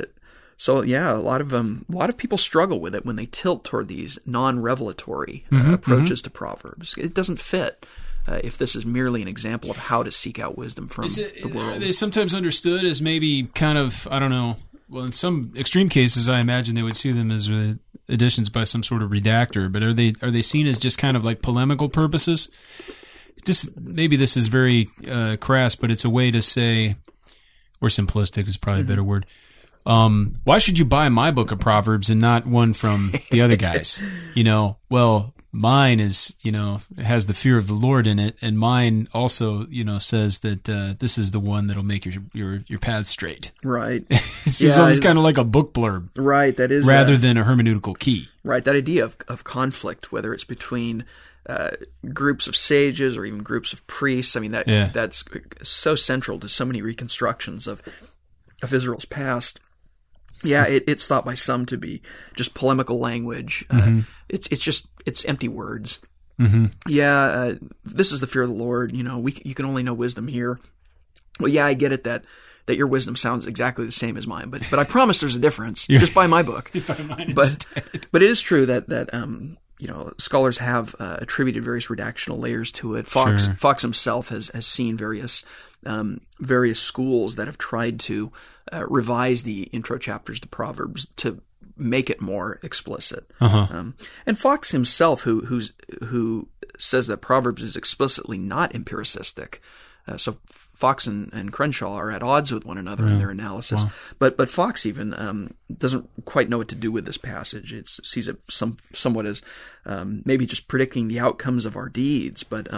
So a lot of people struggle with it when they tilt toward these non-revelatory approaches to Proverbs. It doesn't fit. If this is merely an example of how to seek out wisdom from the world. Are they sometimes understood as maybe kind of, I don't know, well, in some extreme cases, I imagine they would see them as additions by some sort of redactor, but are they seen as just kind of like polemical purposes? Maybe this is very crass, but it's a way to say, or simplistic is probably a better word. Why should you buy my book of Proverbs and not one from the other guys? Well, mine is, has the fear of the Lord in it, and mine also, says that this is the one that'll make your path straight. Right. It seems almost kind of like a book blurb. Right. That is rather than a hermeneutical key. Right. That idea of conflict, whether it's between groups of sages or even groups of priests. I mean, that's so central to so many reconstructions of Israel's past. Yeah, it's thought by some to be just polemical language. It's empty words. Yeah, this is the fear of the Lord. You can only know wisdom here. Well, yeah, I get it that your wisdom sounds exactly the same as mine, but I promise there's a difference. Just buy my book. Buy mine but it is true that scholars have attributed various redactional layers to it. Fox himself has seen various schools that have tried to revise the intro chapters to Proverbs to make it more explicit. And Fox himself, who says that Proverbs is explicitly not empiricistic, so Fox and Crenshaw are at odds with one another in their analysis. Wow. But Fox even doesn't quite know what to do with this passage. It sees it somewhat as maybe just predicting the outcomes of our deeds. But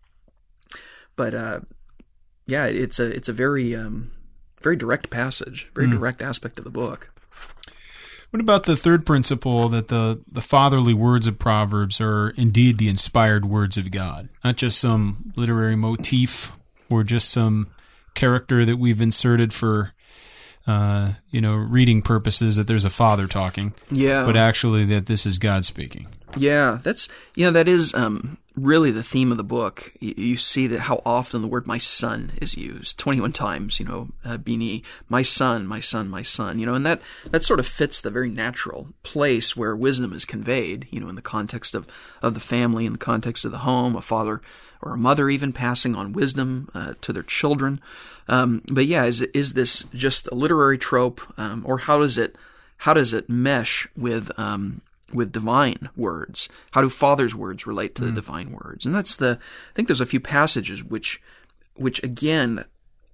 it's a very very direct passage, very direct aspect of the book. What about the third principle, that the fatherly words of Proverbs are indeed the inspired words of God, not just some literary motif or just some character that we've inserted for reading purposes, that there's a father talking, but actually that this is God speaking. Yeah, that is really the theme of the book. You see that how often the word "my son" is used, 21 times. Bini, my son, my son, my son. And that sort of fits the very natural place where wisdom is conveyed. In the context of the family, in the context of the home, a father or a mother even passing on wisdom to their children. But yeah, is this just a literary trope, or how does it mesh with divine words? How do Father's words relate to the divine words? And I think there's a few passages which again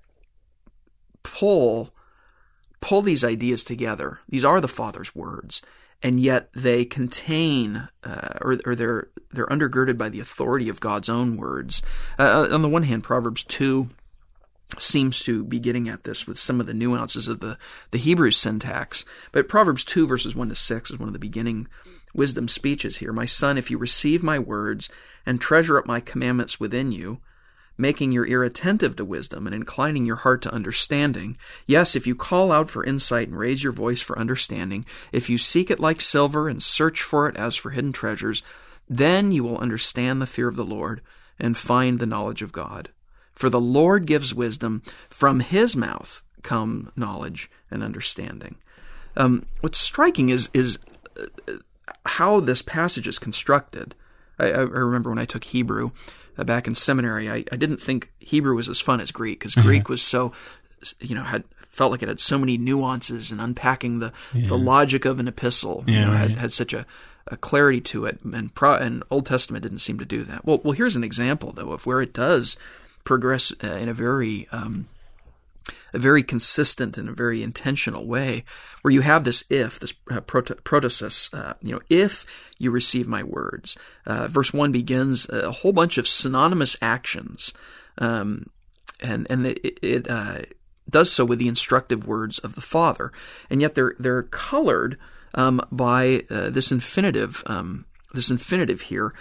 pull these ideas together. These are the Father's words, and yet they contain, or they're undergirded by the authority of God's own words. On the one hand, Proverbs 2 seems to be getting at this with some of the nuances of the Hebrew syntax. But Proverbs 2 verses 1 to 6 is one of the beginning wisdom speeches here. My son, if you receive my words and treasure up my commandments within you, making your ear attentive to wisdom and inclining your heart to understanding. Yes, if you call out for insight and raise your voice for understanding, if you seek it like silver and search for it as for hidden treasures, then you will understand the fear of the Lord and find the knowledge of God. For the Lord gives wisdom, from his mouth come knowledge and understanding. What's striking is how this passage is constructed. I remember when I took Hebrew, back in seminary, I didn't think Hebrew was as fun as Greek, because Greek was so, felt like it had so many nuances and unpacking the logic of an epistle. Had such a clarity to it, and Old Testament didn't seem to do that. Well, here's an example though of where it does progress in a very consistent and a very intentional way, where you have this protasis, if you receive my words. Verse 1 begins a whole bunch of synonymous actions, and it does so with the instructive words of the Father, and yet they're colored by this infinitive here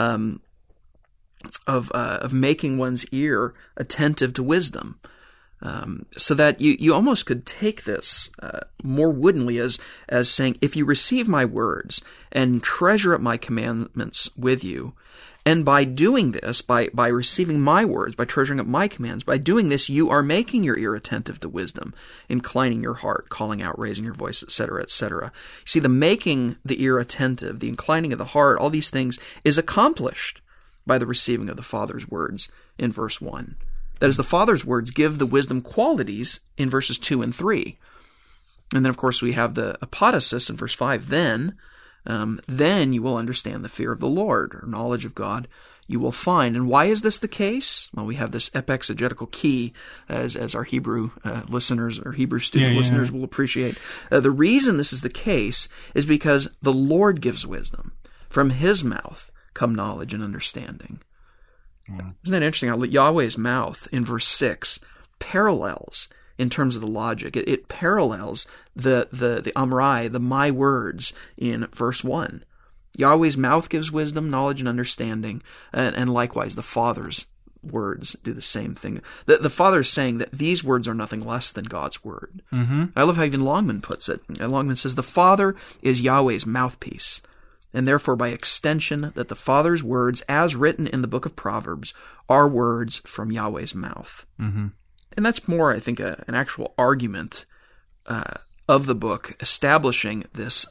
of making one's ear attentive to wisdom. So that you almost could take this more woodenly as saying, if you receive my words and treasure up my commandments with you, and by doing this, by receiving my words, by treasuring up my commands, by doing this, you are making your ear attentive to wisdom, inclining your heart, calling out, raising your voice, etc., etc. You see, the making the ear attentive, the inclining of the heart, all these things is accomplished by the receiving of the Father's words in verse 1. That is, the Father's words give the wisdom qualities in verses 2 and 3. And then, of course, we have the apodosis in verse 5. Then you will understand the fear of the Lord, or knowledge of God you will find. And why is this the case? Well, we have this epexegetical key, as our Hebrew listeners or Hebrew student listeners will appreciate. The reason this is the case is because the Lord gives wisdom. From his mouth come knowledge and understanding. Isn't that interesting how Yahweh's mouth in verse 6 parallels, in terms of the logic, it parallels the Amrai, the my words in verse 1. Yahweh's mouth gives wisdom, knowledge, and understanding, and likewise the Father's words do the same thing. The Father is saying that these words are nothing less than God's word. Mm-hmm. I love how even Longman puts it. Longman says, the Father is Yahweh's mouthpiece, and therefore by extension that the Father's words, as written in the book of Proverbs, are words from Yahweh's mouth. Mm-hmm. And that's more, I think, an actual argument of the book, establishing this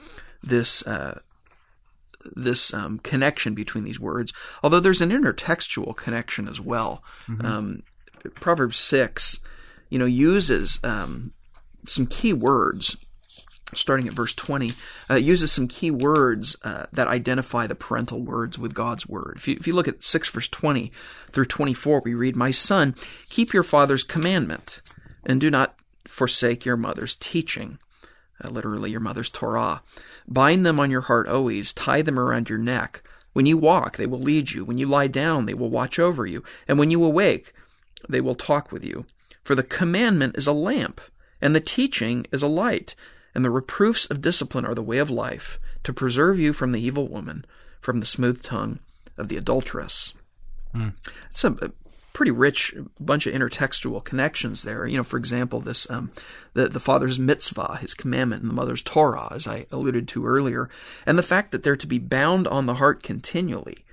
connection between these words, although there's an intertextual connection as well. Mm-hmm. Proverbs 6, uses some key words. Starting at verse 20, uses some key words that identify the parental words with God's word. If you look at 6 verse 20 through 24, we read, "My son, keep your father's commandment, and do not forsake your mother's teaching," literally your mother's Torah. "Bind them on your heart always, tie them around your neck. When you walk, they will lead you. When you lie down, they will watch over you. And when you awake, they will talk with you. For the commandment is a lamp, and the teaching is a light. And the reproofs of discipline are the way of life, to preserve you from the evil woman, from the smooth tongue of the adulteress." It's a pretty rich bunch of intertextual connections there. For example, this the father's mitzvah, his commandment, and the mother's Torah, as I alluded to earlier, and the fact that they're to be bound on the heart continually.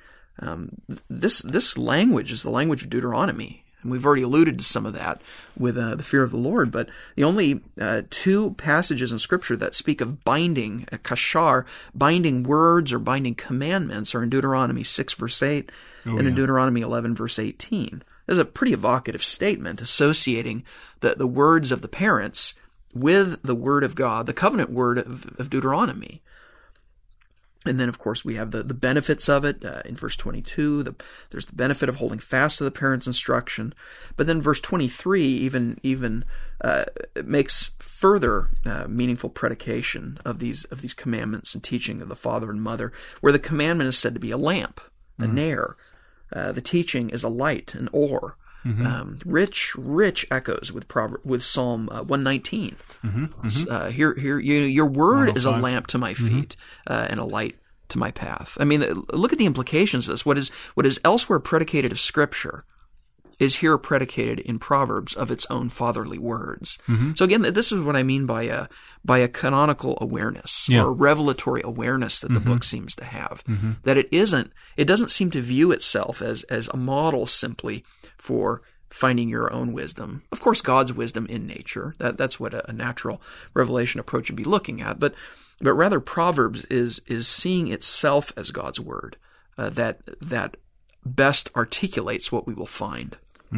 This language is the language of Deuteronomy. And we've already alluded to some of that with the fear of the Lord, but the only two passages in Scripture that speak of binding, kashar, binding words or binding commandments, are in Deuteronomy 6 verse 8 and in Deuteronomy 11 verse 18. There's a pretty evocative statement associating the words of the parents with the word of God, the covenant word of Deuteronomy. And then, of course, we have the benefits of it. In verse 22, there's the benefit of holding fast to the parents' instruction. But then verse 23 even makes further meaningful predication of these commandments and teaching of the father and mother, where the commandment is said to be a lamp, a ner. The teaching is a light, an or. Mm-hmm. Rich echoes with Psalm 119. Mm-hmm. Mm-hmm. Here, your word is a lamp to my feet, and a light to my path. I mean, look at the implications of this. What is elsewhere predicated of Scripture is here predicated in Proverbs of its own fatherly words. Mm-hmm. So again, this is what I mean by a canonical awareness, or a revelatory awareness that the book seems to have. Mm-hmm. That it doesn't seem to view itself as a model simply for finding your own wisdom. Of course, God's wisdom in nature. That's what a natural revelation approach would be looking at. But rather, Proverbs is seeing itself as God's word. That best articulates what we will find.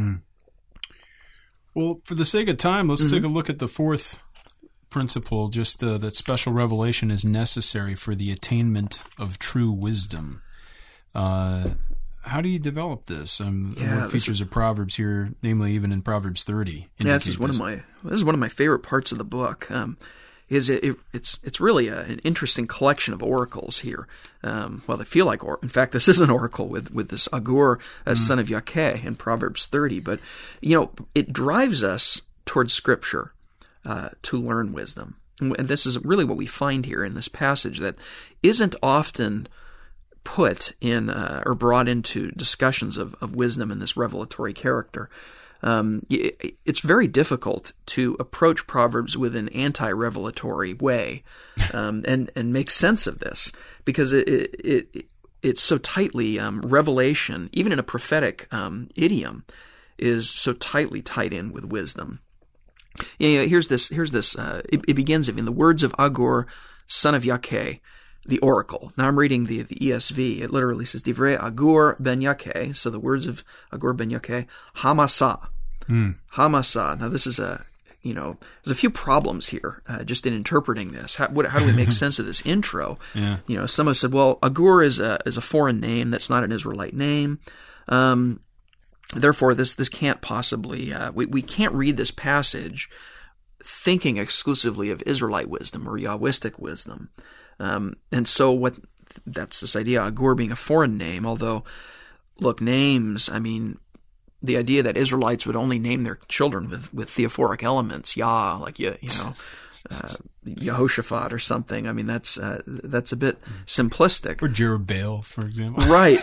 Well, for the sake of time, let's take a look at the fourth principle, just that special revelation is necessary for the attainment of true wisdom. How do you develop this? What features of Proverbs here, namely even in Proverbs 30? This is one of my favorite parts of the book. It's really an interesting collection of oracles here. Well, they feel like in fact, this is an oracle with this Agur, son of Yakeh, in Proverbs 30. But it drives us towards Scripture to learn wisdom, and this is really what we find here in this passage that isn't often put in or brought into discussions of wisdom in this revelatory character. It's very difficult to approach Proverbs with an anti-revelatory way and make sense of this, because it's so tightly revelation, even in a prophetic idiom, is so tightly tied in with wisdom. Here's this. It begins in the words of Agur, son of Yakeh, the oracle. Now I'm reading the ESV. It literally says Divrei Agur ben Yakeh. So the words of Agur ben Yakeh, Hamasah. Hamasah. Now this is there's a few problems here just in interpreting this. How do we make sense of this intro? Yeah. Some have said, well, Agur is a foreign name. That's not an Israelite name. Therefore, this can't possibly. We can't read this passage thinking exclusively of Israelite wisdom or Yahwistic wisdom. And so that's this idea, Agur being a foreign name, although, look, names, the idea that Israelites would only name their children with theophoric elements, Yah, like, Yehoshaphat or something, that's a bit simplistic. Or Jerubbaal, for example. Right.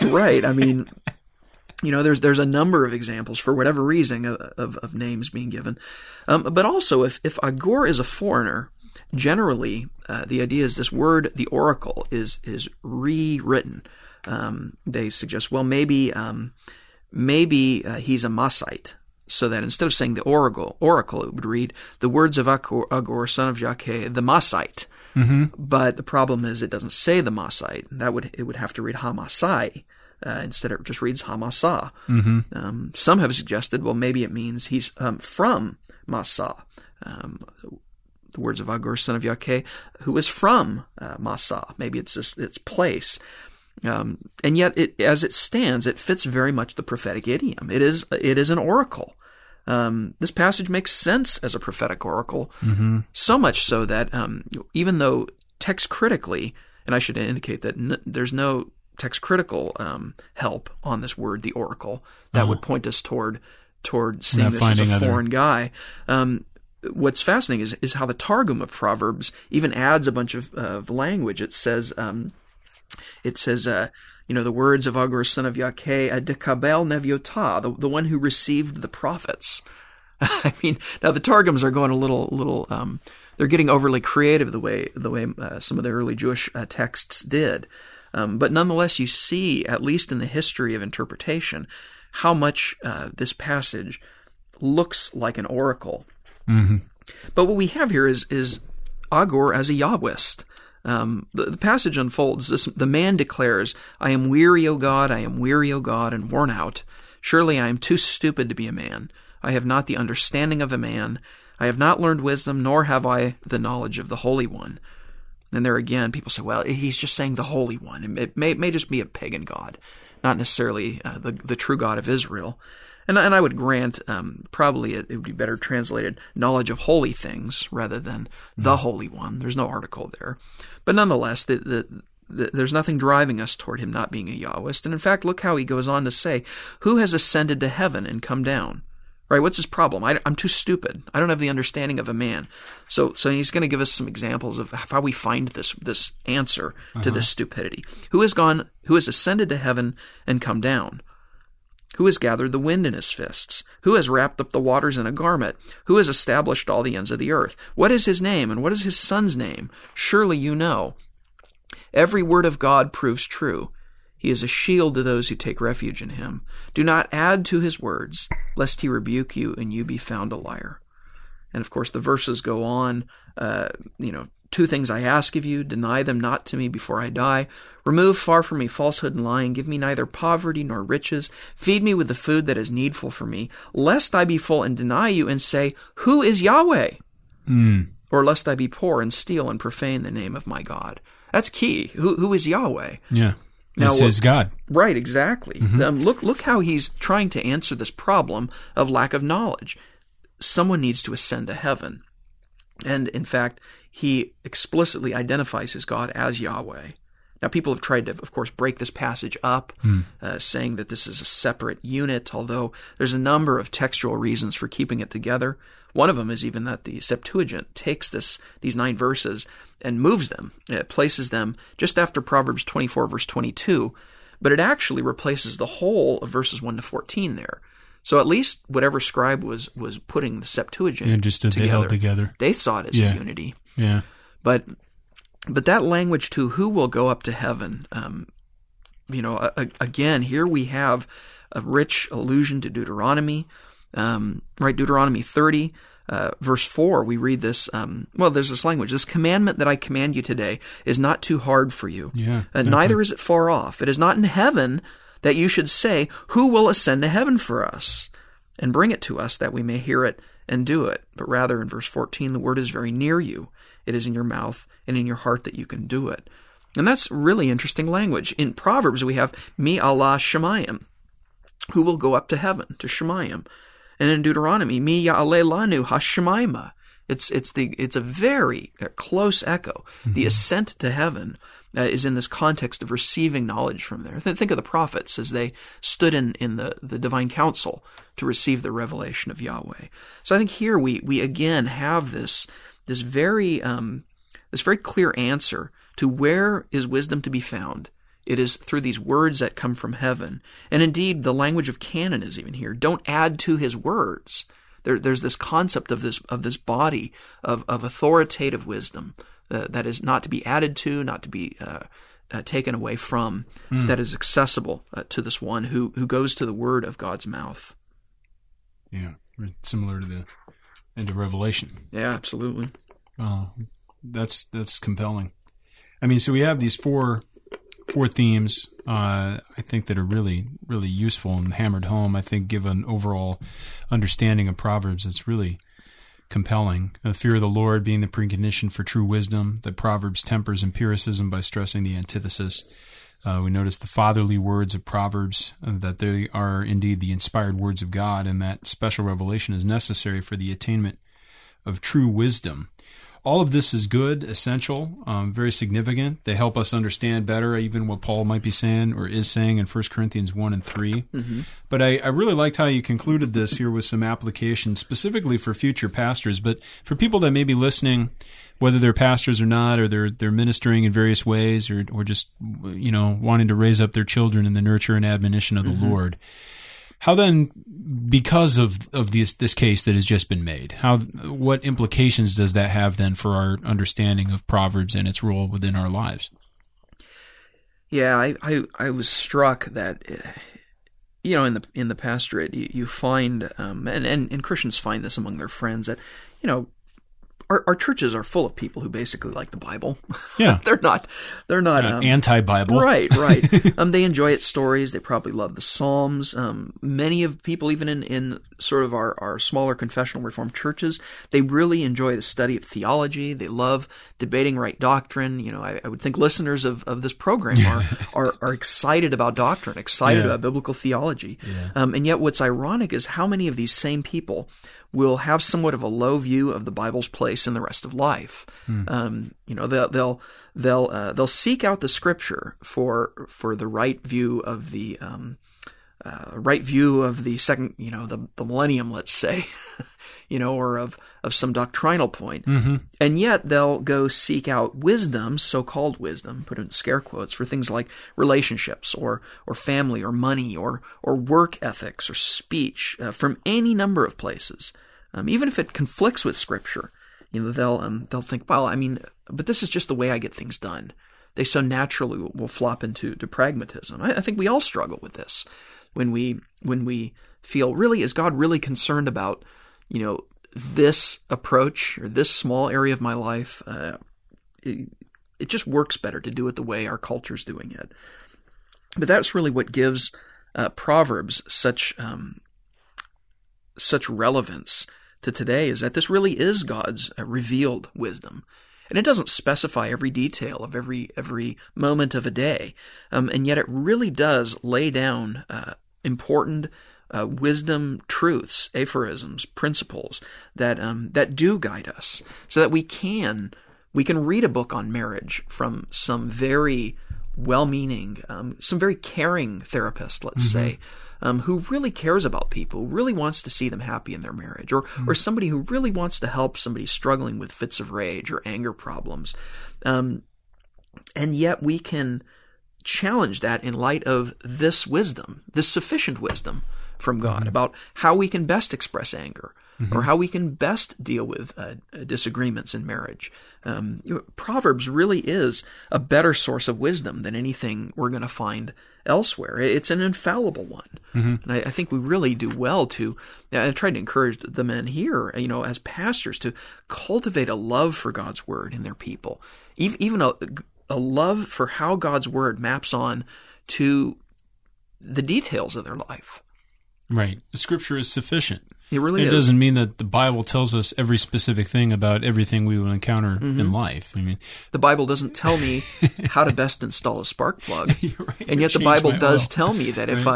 There's a number of examples for whatever reason of names being given. But also, if Agur is a foreigner, generally, the idea is this word, the oracle, is rewritten. They suggest, well, maybe he's a Masite, so that instead of saying the oracle, it would read the words of Agur, son of Yakeh, the Masite. Mm-hmm. But the problem is it doesn't say the Masite. It would have to read Hamasai. Instead, it just reads Hamasah. Mm-hmm. Some have suggested, well, maybe it means he's from Masah. The words of Agur, son of Yakeh, who is from Masah. Maybe it's its place. And yet, as it stands, it fits very much the prophetic idiom. It is an oracle. This passage makes sense as a prophetic oracle, so much so that even though text critically, and I should indicate that there's no text critical help on this word, the oracle, that would point us toward seeing this as a foreign guy. What's fascinating is how the Targum of Proverbs even adds a bunch of language. It says, the words of Agur, son of Yakeh, Dekabel Neviotah, the one who received the prophets. Now the Targums are going a little. They're getting overly creative the way some of the early Jewish texts did. But nonetheless, you see, at least in the history of interpretation, how much this passage looks like an oracle. Mm-hmm. But what we have here is Agur as a Yahwist. The passage unfolds. The man declares, I am weary, O God, and worn out. Surely I am too stupid to be a man. I have not the understanding of a man. I have not learned wisdom, nor have I the knowledge of the Holy One. And there again, people say, well, he's just saying the Holy One. It may just be a pagan god, not necessarily the true God of Israel. And I would grant probably it would be better translated knowledge of holy things rather than the Holy One. There's no article there. But nonetheless, there's nothing driving us toward him not being a Yahwist. And in fact, look how he goes on to say, who has ascended to heaven and come down? Right? What's his problem? I'm too stupid. I don't have the understanding of a man. So he's going to give us some examples of how we find this answer to this stupidity. Who has ascended to heaven and come down? Who has gathered the wind in his fists? Who has wrapped up the waters in a garment? Who has established all the ends of the earth? What is his name, and what is his son's name? Surely you know. Every word of God proves true. He is a shield to those who take refuge in him. Do not add to his words, lest he rebuke you and you be found a liar. And of course, the verses go on, 2 things I ask of you, deny them not to me before I die. Remove far from me falsehood and lying. Give me neither poverty nor riches. Feed me with the food that is needful for me, lest I be full and deny you and say, who is Yahweh? Or lest I be poor and steal and profane the name of my God. That's key. Who is Yahweh? Yeah. This is God. Right, exactly. Look how he's trying to answer this problem of lack of knowledge. Someone needs to ascend to heaven. And in fact, he explicitly identifies his God as Yahweh. Now, people have tried to, of course, break this passage up, saying that this is a separate unit, although there's a number of textual reasons for keeping it together. One of them is even that the Septuagint takes these 9 verses and moves them. It places them just after Proverbs 24, verse 22, but it actually replaces the whole of verses 1 to 14 there. So at least whatever scribe was putting the Septuagint they held together. They saw it as a unity. Yeah. But that language to who will go up to heaven, again, here we have a rich allusion to Deuteronomy, right? Deuteronomy 30, verse 4, we read this, there's this language. This commandment that I command you today is not too hard for you. Yeah. Neither is it far off. It is not in heaven that you should say, who will ascend to heaven for us and bring it to us that we may hear it and do it? But rather in verse 14, the word is very near you. It is in your mouth and in your heart that you can do it. And that's really interesting language. In Proverbs, we have Mi Allah Shemayim, who will go up to heaven, to Shemayim. And in Deuteronomy, Mi Ya'aleh Lanu HaShemaima. It's a very close echo. The ascent to heaven is in this context of receiving knowledge from there. Think of the prophets as they stood in the divine council to receive the revelation of Yahweh. So I think here we again have this very clear answer to where is wisdom to be found. It is through these words that come from heaven. And indeed, the language of canon is even here. Don't add to his words. There's this concept of this body of authoritative wisdom that is not to be added to, not to be taken away from, that is accessible to this one who goes to the word of God's mouth. Yeah, similar to the end of Revelation. Yeah, absolutely. That's compelling. I mean, so we have these four themes, I think, that are really, really useful and hammered home. I think give an overall understanding of Proverbs that's really compelling. The fear of the Lord being the precondition for true wisdom, that Proverbs tempers empiricism by stressing the antithesis. We notice the fatherly words of Proverbs, that they are indeed the inspired words of God, and that special revelation is necessary for the attainment of true wisdom. All of this is good, essential, very significant. They help us understand better even what Paul might be saying or is saying in 1 Corinthians 1 and 3. Mm-hmm. But I really liked how you concluded this here with some application specifically for future pastors. But for people that may be listening, whether they're pastors or not, or they're ministering in various ways, or just wanting to raise up their children in the nurture and admonition of the Lord. How then, because of this case that has just been made, what implications does that have then for our understanding of Proverbs and its role within our lives? Yeah, I was struck that in the pastorate you find and Christians find this among their friends that our churches are full of people who basically like the Bible. Yeah. They're not anti-Bible. Right. They enjoy its stories. They probably love the Psalms. Many of people, even in sort of our smaller confessional Reformed churches, they really enjoy the study of theology. They love debating right doctrine. I would think listeners of this program are excited about doctrine, excited about biblical theology. Yeah. And yet what's ironic is how many of these same people will have somewhat of a low view of the Bible's place in the rest of life. They'll seek out the Scripture for the right view of the second, the millennium, let's say, or of some doctrinal point. Mm-hmm. And yet they'll go seek out wisdom, so-called wisdom, put in scare quotes, for things like relationships or family or money or work ethics or speech from any number of places. Even if it conflicts with Scripture, they'll think, but this is just the way I get things done. They so naturally will flop into pragmatism. I think we all struggle with this when we feel, really, is God really concerned about this approach or this small area of my life? it just works better to do it the way our culture's doing it. But that's really what gives Proverbs such relevance to today, is that this really is God's revealed wisdom. And it doesn't specify every detail of every moment of a day. And yet it really does lay down important wisdom truths, aphorisms, principles that do guide us, so that we can read a book on marriage from some very well-meaning, some very caring therapist, let's say, who really cares about people, who really wants to see them happy in their marriage, or somebody who really wants to help somebody struggling with fits of rage or anger problems. And yet we can challenge that in light of this wisdom, this sufficient wisdom from God about how we can best express anger, or how we can best deal with disagreements in marriage. Proverbs really is a better source of wisdom than anything we're going to find elsewhere. It's an infallible one. And I think we really do well to, I tried to encourage the men here, as pastors, to cultivate a love for God's Word in their people, even a love for how God's Word maps on to the details of their life. Right. The Scripture is sufficient. It really is. It doesn't mean that the Bible tells us every specific thing about everything we will encounter in life. I mean, the Bible doesn't tell me how to best install a spark plug, right, and yet the Bible does tell me that if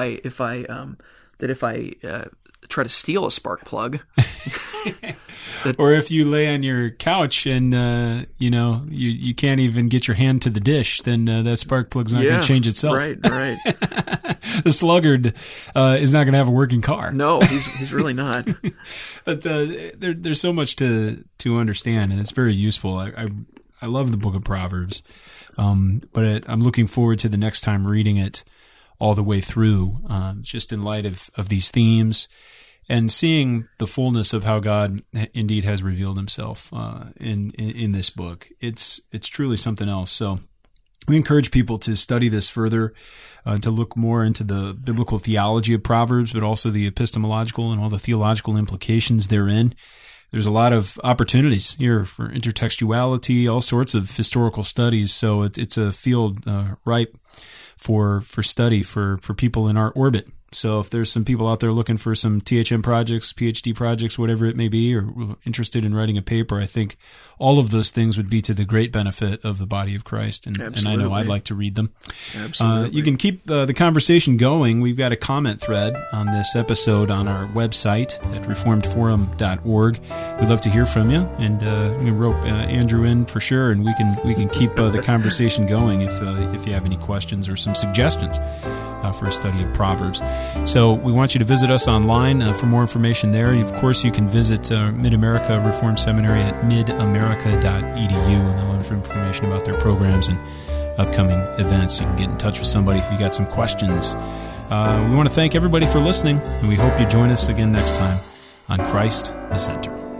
I try to steal a spark plug, or if you lay on your couch and you can't even get your hand to the dish, then that spark plug's not going to change itself. Right. The sluggard is not going to have a working car. No, he's really not. But there's so much to understand, and it's very useful. I love the book of Proverbs, but I'm looking forward to the next time reading it all the way through, just in light of these themes, and seeing the fullness of how God indeed has revealed himself in this book. It's truly something else. So we encourage people to study this further, to look more into the biblical theology of Proverbs, but also the epistemological and all the theological implications therein. There's a lot of opportunities here for intertextuality, all sorts of historical studies. So it's a field ripe for study for people in our orbit. So if there's some people out there looking for some THM projects, PhD projects, whatever it may be, or interested in writing a paper, I think all of those things would be to the great benefit of the body of Christ. And I know I'd like to read them. Absolutely. You can keep the conversation going. We've got a comment thread on this episode on our website at reformedforum.org. We'd love to hear from you, and we can rope Andrew in for sure, and we can keep the conversation going if you have any questions or some suggestions for a study of Proverbs. So we want you to visit us online for more information there. Of course, you can visit Mid-America Reformed Seminary at midamerica.edu, and they'll have information about their programs and upcoming events. You can get in touch with somebody if you got some questions. We want to thank everybody for listening, and we hope you join us again next time on Christ the Center.